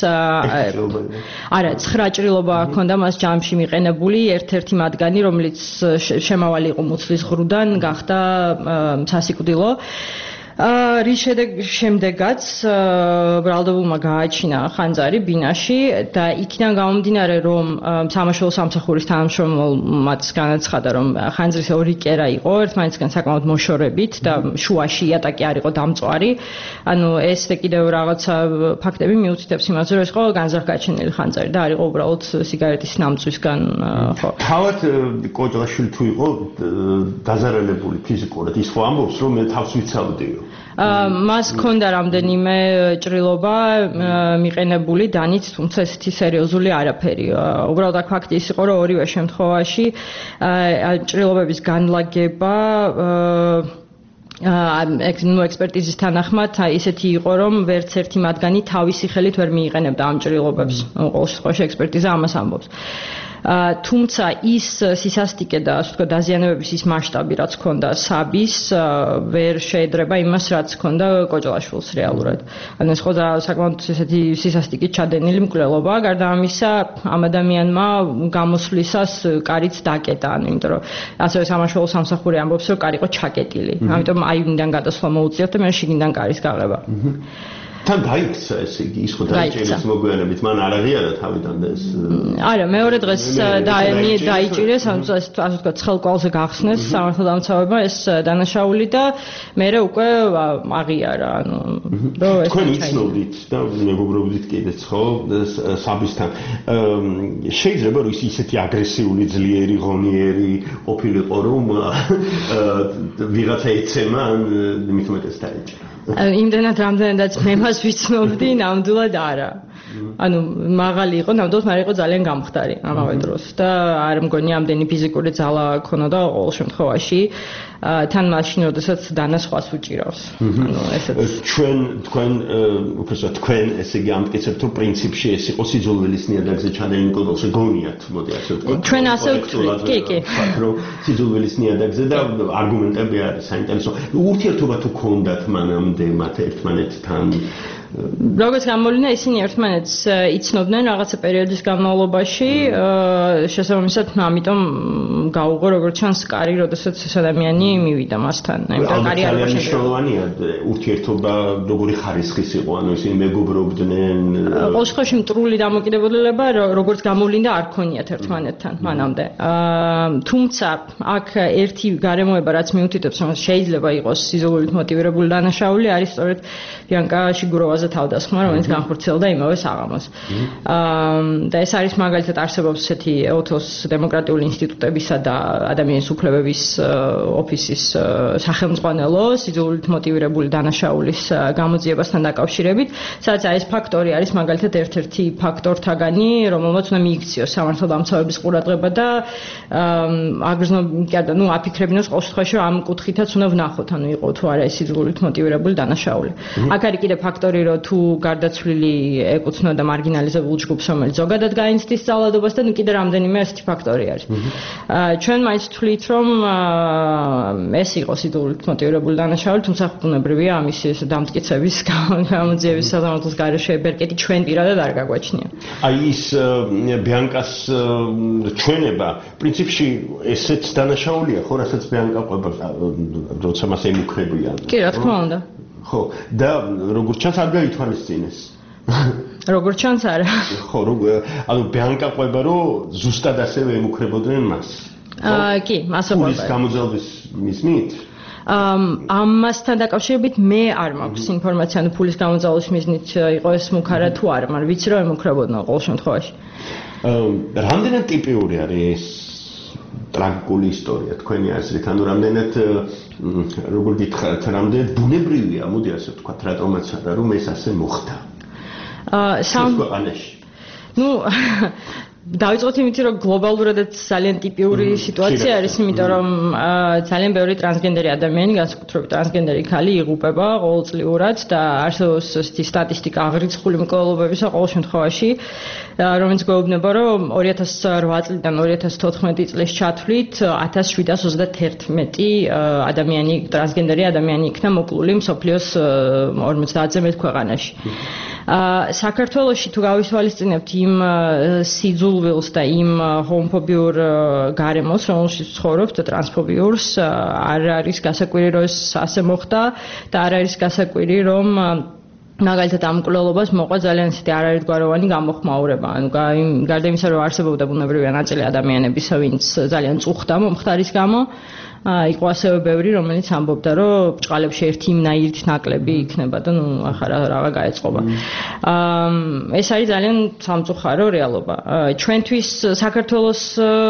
G: არა, ცხრა ჭრილობა ჰქონდა მას ჯამში მიყენებული, ერთ-ერთი მათგანი, რომელიც შემავალი იყო მუცლის ღრუდან, გახდა სასიკვდილო. რის შემდეგაც ბრალდებულმა გააჩინა ხანძარი ბინაში და იქიდან გამომდინარე, რომ სამაშველო სამსახურის თანამშრომლმაც განაცხადა, რომ ხანძრის ორი კერა იყო, ერთმანეთისგან საკმაოდ მოშორებით და შუაში იატაკი არ იყო დამწვარი. ანუ ეს კიდევ რაღაცა ფაქტები მიუთითებს იმაზე, რომ ეს იყო განზრახ-გაჩენილი ხანძარი და არ იყო უბრალოდ სიგარეტის ნამწვისგან, ხო.
C: თავად კოჭლაშვილი თუ იყო დაზარალებული ფიზიკურად, ის ხო ამბობს, რომ მე თავს ვიცავდიო.
G: მას ჰქონდა რამდენიმე ჭრილობა მიყენებული დანით, თუმცა ესეთი სერიოზული არაფერი. უბრალოდ აქ ფაქტი ის იყო, რომ ორივე შემთხვევაში ჭრილობების განლაგება ნუ ექსპერტიზის თანახმად ისეთი იყო, რომ ვერც ერთი მათგანი თავისი ხელით ვერ მიიყენებდა ამ ჭრილობებს. ყოველ შემთხვევაში ექსპერტიზა ამას ამბობს. თუმცა ის სისასტიკე და ასე ვთქვათ დაზიანებების ის მასშტაბი, რაც ჰქონდა საბის, ვერ შეედრება იმას, რაც ჰქონდა კოჭლაშვილს რეალურად. ანუ ეს ხო საკმაოდ ესეთი სისასტიკით ჩადენილი მკვლელობა, გარდა ამისა, ამ ადამიანმა გამოსვლისას კარიც დაკეტა, ანუ იმიტომ რომ ასევე სამაშველო სამსახური ამბობს, რომ კარი იყო ჩაკეტილი. ამიტომ აი უნდან გადასვლა მოუწიათ და მე შიგნიდან კარის გაღება.
C: თან გაიქცა ესე იგი ის ხო დაიჭირეს მოგვიანებით, მან არ აღიარა თავიდან და ეს
G: არა, მეორე დღეს დაიჭირეს, ანუ ასე ვთქვათ, ცხელკვალზე გახსნეს სამართალდამცავებმა ეს დანაშაული და მერე უკვე აღიარა, ანუ რომ ეს
C: თქვენ იცნობდით და მეგობრობდით კიდეც ხო საბისთან. შეიძლება რომ ის ისეთი აგრესიული, ძლიერი, ღონიერი ყოფილიყო, რომ ვიღაცა ეცემა მით უმეტეს დაიჭირა.
G: იმდენად რამდენადაც მე მას ვიცნობდი, ნამდვილად არა. ანუ მაღალი იყო, ნამდვილად, მაგრამ იყო ძალიან გამხდარი ამავე დროს და არ მგონი ამდენი ფიზიკური ძალა ქონოდა ყოველ შემთხვევაში. თან მაშინ, როდესაც დანა სხვას უჭირავს. ანუ ესეც
C: ჩვენ თქვენ უბრალოდ თქვენ ესე იგი ამტკიცებთ, რომ პრინციპში ეს იყო სიძულვილის ნიადაგზე ჩადენილი კოდოლში გონიათ, მოდი ასე ვთქვათ.
G: ჩვენ ასე ვთქვით, კი, კი.
C: რომ სიძულვილის ნიადაგზე და არგუმენტები არის საინტერესო. ურთიერთობა თუ ქონდათ მანამდე მათ ერთმანეთთან
G: როგორც გამოვლინდა, ისინი ერთმანეთს იცნობდნენ რაღაცა პერიოდის განმავლობაში, შესაბამისად, ამიტომ გაუღო როგორც ჩანს კარი, როდესაც ეს ადამიანი მივიდა მასთან.
C: იმიტომ კარი არ იყო მნიშვნელოვანია ურთიერთობა როგორი ხარისხის იყო, ანუ ისინი მეგობრობდნენ.
G: ყოველ შემთხვევაში მტრული დამოკიდებულება როგორც გამოვლინდა არ ქონიათ ერთმანეთთან მანამდე. თუმცა აქ ერთი გარემოება რაც მიუთითებს, რომ შეიძლება იყოს იზოლირებით მოტივირებული დანაშაული, არის სწორედ ბიანკა შიგუროვაზე თავდასხმა, რომელიც განხორციელდა იმავე საღამოს. და ეს არის მაგალითად არსებობს ესეთი ოთოს დემოკრატიული ინსტიტუტებისა და ადამიანის უფლებების ოფისის სახელმძღვანელო იზოლირებით მოტივირებული დანაშაულის გამოძიებასთან დაკავშირებით, სადაც ეს ფაქტორი არის მაგალითად ერთ-ერთი ფაქტორთაგანი, რომელმაც უნდა მიიქციოს სამართალდამცავების ყურადღება და აგრძნო ნუ აფიქრებინოს ყოველ შემთხვევაში რომ ამ კუთხითაც უნდა ვნახოთ, ანუ იყო თუ არა ეს იზოლირებით მოტივირებული დანაშაული. აქ არის კიდე ფაქტორი, რომ თუ გარდაცვლილი ეკუთვნოდა მარგინალიზებულ ჯგუფს, რომელიც ზოგადად გაინცდის ძალადობას და ნუ კიდე რამდენიმე ასეთი ფაქტორი არის. ჩვენ მაინც ვთვლით, რომ ეს იყოს იზოლირებით მოტივირებული დანაშაული, თუმცა ბუნებრივია ამის ეს დამტკიცების გამოძიების სასამართლოს გარეშე ბერკეტი ჩვენ პირადად არ გაგვაჩნია.
C: აი ის ბიანკას ჩვენება პრინციპში ესეც დანაშაულია, ხო, რასაც ბიანკა ყვება, როცა მას ემუქრებიან.
G: კი, რა თქმა უნდა.
C: ხო, და როგორც ჩანს არ გაითვალისწინეს.
G: როგორც ჩანს არა.
C: ხო, ანუ ბიანკა ყვება, რომ ზუსტად ასევე ემუქრებოდნენ მას.
G: აა, კი, მასო ყვება.
C: ის გამოძალვის მიზნით?
G: ამასთან დაკავშირებით მე არ მაქვს ინფორმაცია, ანუ ფულის გამოძალვის მიზნით იყო ეს მუქარა თუ არა, მაგრამ ვიცი რომ ემუქრებოდნენ ყოველ შემთხვევაში.
C: რამდენად ტიპიური არის ეს ტრაგიკული ისტორია თქვენი აზრით, ანუ რამდენად როგორ გითხრათ, რამდენად ბუნებრივია, მოდი ასე ვთქვათ, რატომაც არა, რომ ეს ასე მოხდა.
G: აა სამ
C: ქვეყანაში.
G: ნუ დავიწყოთ იმით, რომ გლობალურადაც ძალიან ტიპიური სიტუაცია არის, იმიტომ რომ ძალიან ბევრი ტრანსგენდერი ადამიანი, განსაკუთრებით ტრანსგენდერი ქალი იღუპება ყოველწლიურად და არსებობს ესეთი სტატისტიკა აღრიცხული მკვლელობებისა ყოველ შემთხვევაში, რომელიც გვეუბნება, რომ ორი ათას ოთხ წლიდან ორი ათას თოთხმეტი წლის ჩათვლით ათას შვიდას ოცდაათი ადამიანი, ტრანსგენდერი ადამიანი იქნა მოკლული მსოფლიოს ორმოცდაათზე მეტ ქვეყანაში. საქართველოში თუ გავისვალისწინებთ იმ სიძულვილს და იმ ჰომოფობიურ გარემოს, რომელშიც ცხოვრობთ და ტრანსფობიურს, არ არის გასაკვირი, რომ ეს ასე მოხდა და არ არის გასაკვირი, რომ მაგალითად ამ მკვლელობას მოყვა ძალიან ისეთი არაერთგვაროვანი გამოხმაურება. ანუ გარდა იმისა, რომ არსებობდა ბუნებრივია ნაწილი ადამიანების, ვინც ძალიან წუხდა მომხდარის გამო, იყო ასევე ბევრი, რომელიც ამბობდა, რომ ბჭყალებში ერთი იმნაირით ნაკლები იქნება და ნუ ახლა რაღა გაეწყობა. ეს არის ძალიან სამწუხარო რეალობა. ჩვენთვის საქართველოს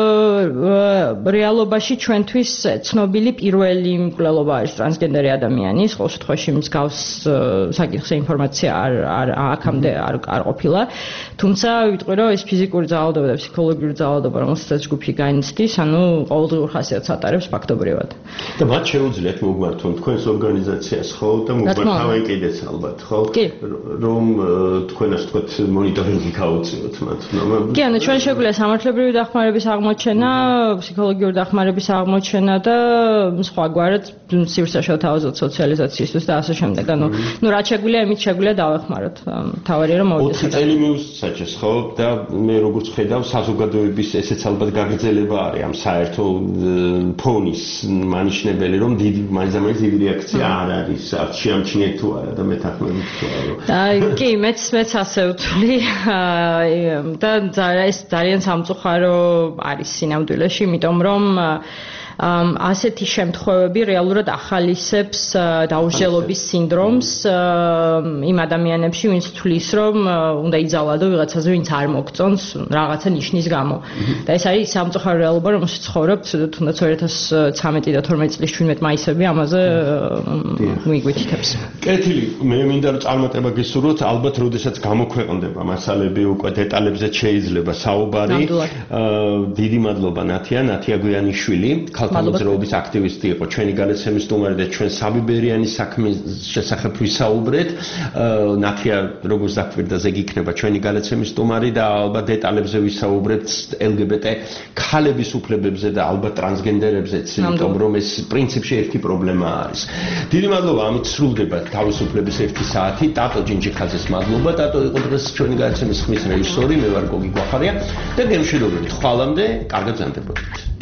G: რეალობაში ჩვენთვის ცნობილი პირველი მკვლელობა არის ტრანსგენდერი ადამიანის, ყოველ შემთხვევაში მსგავს საკითხზე ინფორმაცია არ არ აქამდე არ არ ყოფილა. თუმცა ვიტყვი, რომ ეს ფიზიკური ძალადობა და ფსიქოლოგიური ძალადობა, რომელსაც ჯგუფი გაინცდის, ანუ ყოველდღიურ ხასიათს ატარებს ფაქტობრივად.
C: და მათ შეუძლიათ მოგმართონ თქვენს ორგანიზაციას, ხო, და მოგმართავენ კიდეც ალბათ, ხო, რომ თქვენ ასე ვთქვათ მონიტორინგი გაუწიოთ მათ.
G: კი, ანუ ჩვენ შეგვიძლია სამართლებრივი დახმარების აღმოჩენა, ფსიქოლოგიური დახმარების აღმოჩენა და სხვაგვარად სივრცეშივ თავაზობ სოციალიზაციისთვის და ასე შემდეგ. ანუ ნუ რაც შეგვიძლია, იმით შეგვიძლია დავეხმაროთ. თავარია რომ მოვიდეს.
C: ოთხი წელი მიუსაჯეს, ხო, და მე როგორც ხედავ, საზოგადოების ესეც ალბათ გაგრძელება არის ამ საერთო ფონის მანიშნებელი, რომ დიდი მაინც-მაინც დიდი რეაქცია არ არის, არ შეამჩნიეთ თუ არა და მეთანხმებით თუ არა.
G: აი, კი, მეც მეც ასე ვთვლი და ეს ძალიან სამწუხარო არის სინამდვილეში, იმიტომ რომ ასეთი შემთხვევები რეალურად ახალისებს დაუსჯელობის სინდრომს იმ ადამიანებში, ვინც თვლის, რომ უნდა იძალადო ვიღაცაზე, ვინც არ მოგწონს რაღაცა ნიშნის გამო. და ეს არის სამწუხარო რეალობა, რომელშიც ცხოვრობთ, თუნდაც ორი ათას ცხრამეტი და თორმეტი წლის ჩვიდმეტი მაისები ამაზე მიგვიჩნდებს.
C: კეთილი, მე მინდა რომ წარმატება გისურვოთ, ალბათ როდესაც გამოქვეყნდება მასალები, უკვე დეტალებზეც შეიძლება საუბარი. დიდი მადლობა ნათია, ნათია გვიანიშვილი. მოძრაობის აქტივისტი იყო ჩვენი განაცემის სტუმარი და ჩვენ საბიბერიანი საქმის შესახებ ვისაუბრეთ. ნათია როგორც დაგვირდა ზეგ იქნება ჩვენი განაცემის სტუმარი და ალბათ დეტალებზე ვისაუბრებთ ელ გი ბი ტე ქალების უფლებებზე და ალბათ ტრანსგენდერებზეც, იმიტომ რომ ეს პრინციპში ერთი პრობლემა არის. დიდი მადლობა, ამით სრულდება თავისუფლების ერთი საათი. ტატო ჯინჯიხაძეს მადლობა. ტატო იყო დღეს ჩვენი განაცემის ხმის რეჟისორი, მე ვარ გოგი გვახარია და გემშვიდობებით. ხვალამდე, კარგად გზანდებოდეთ.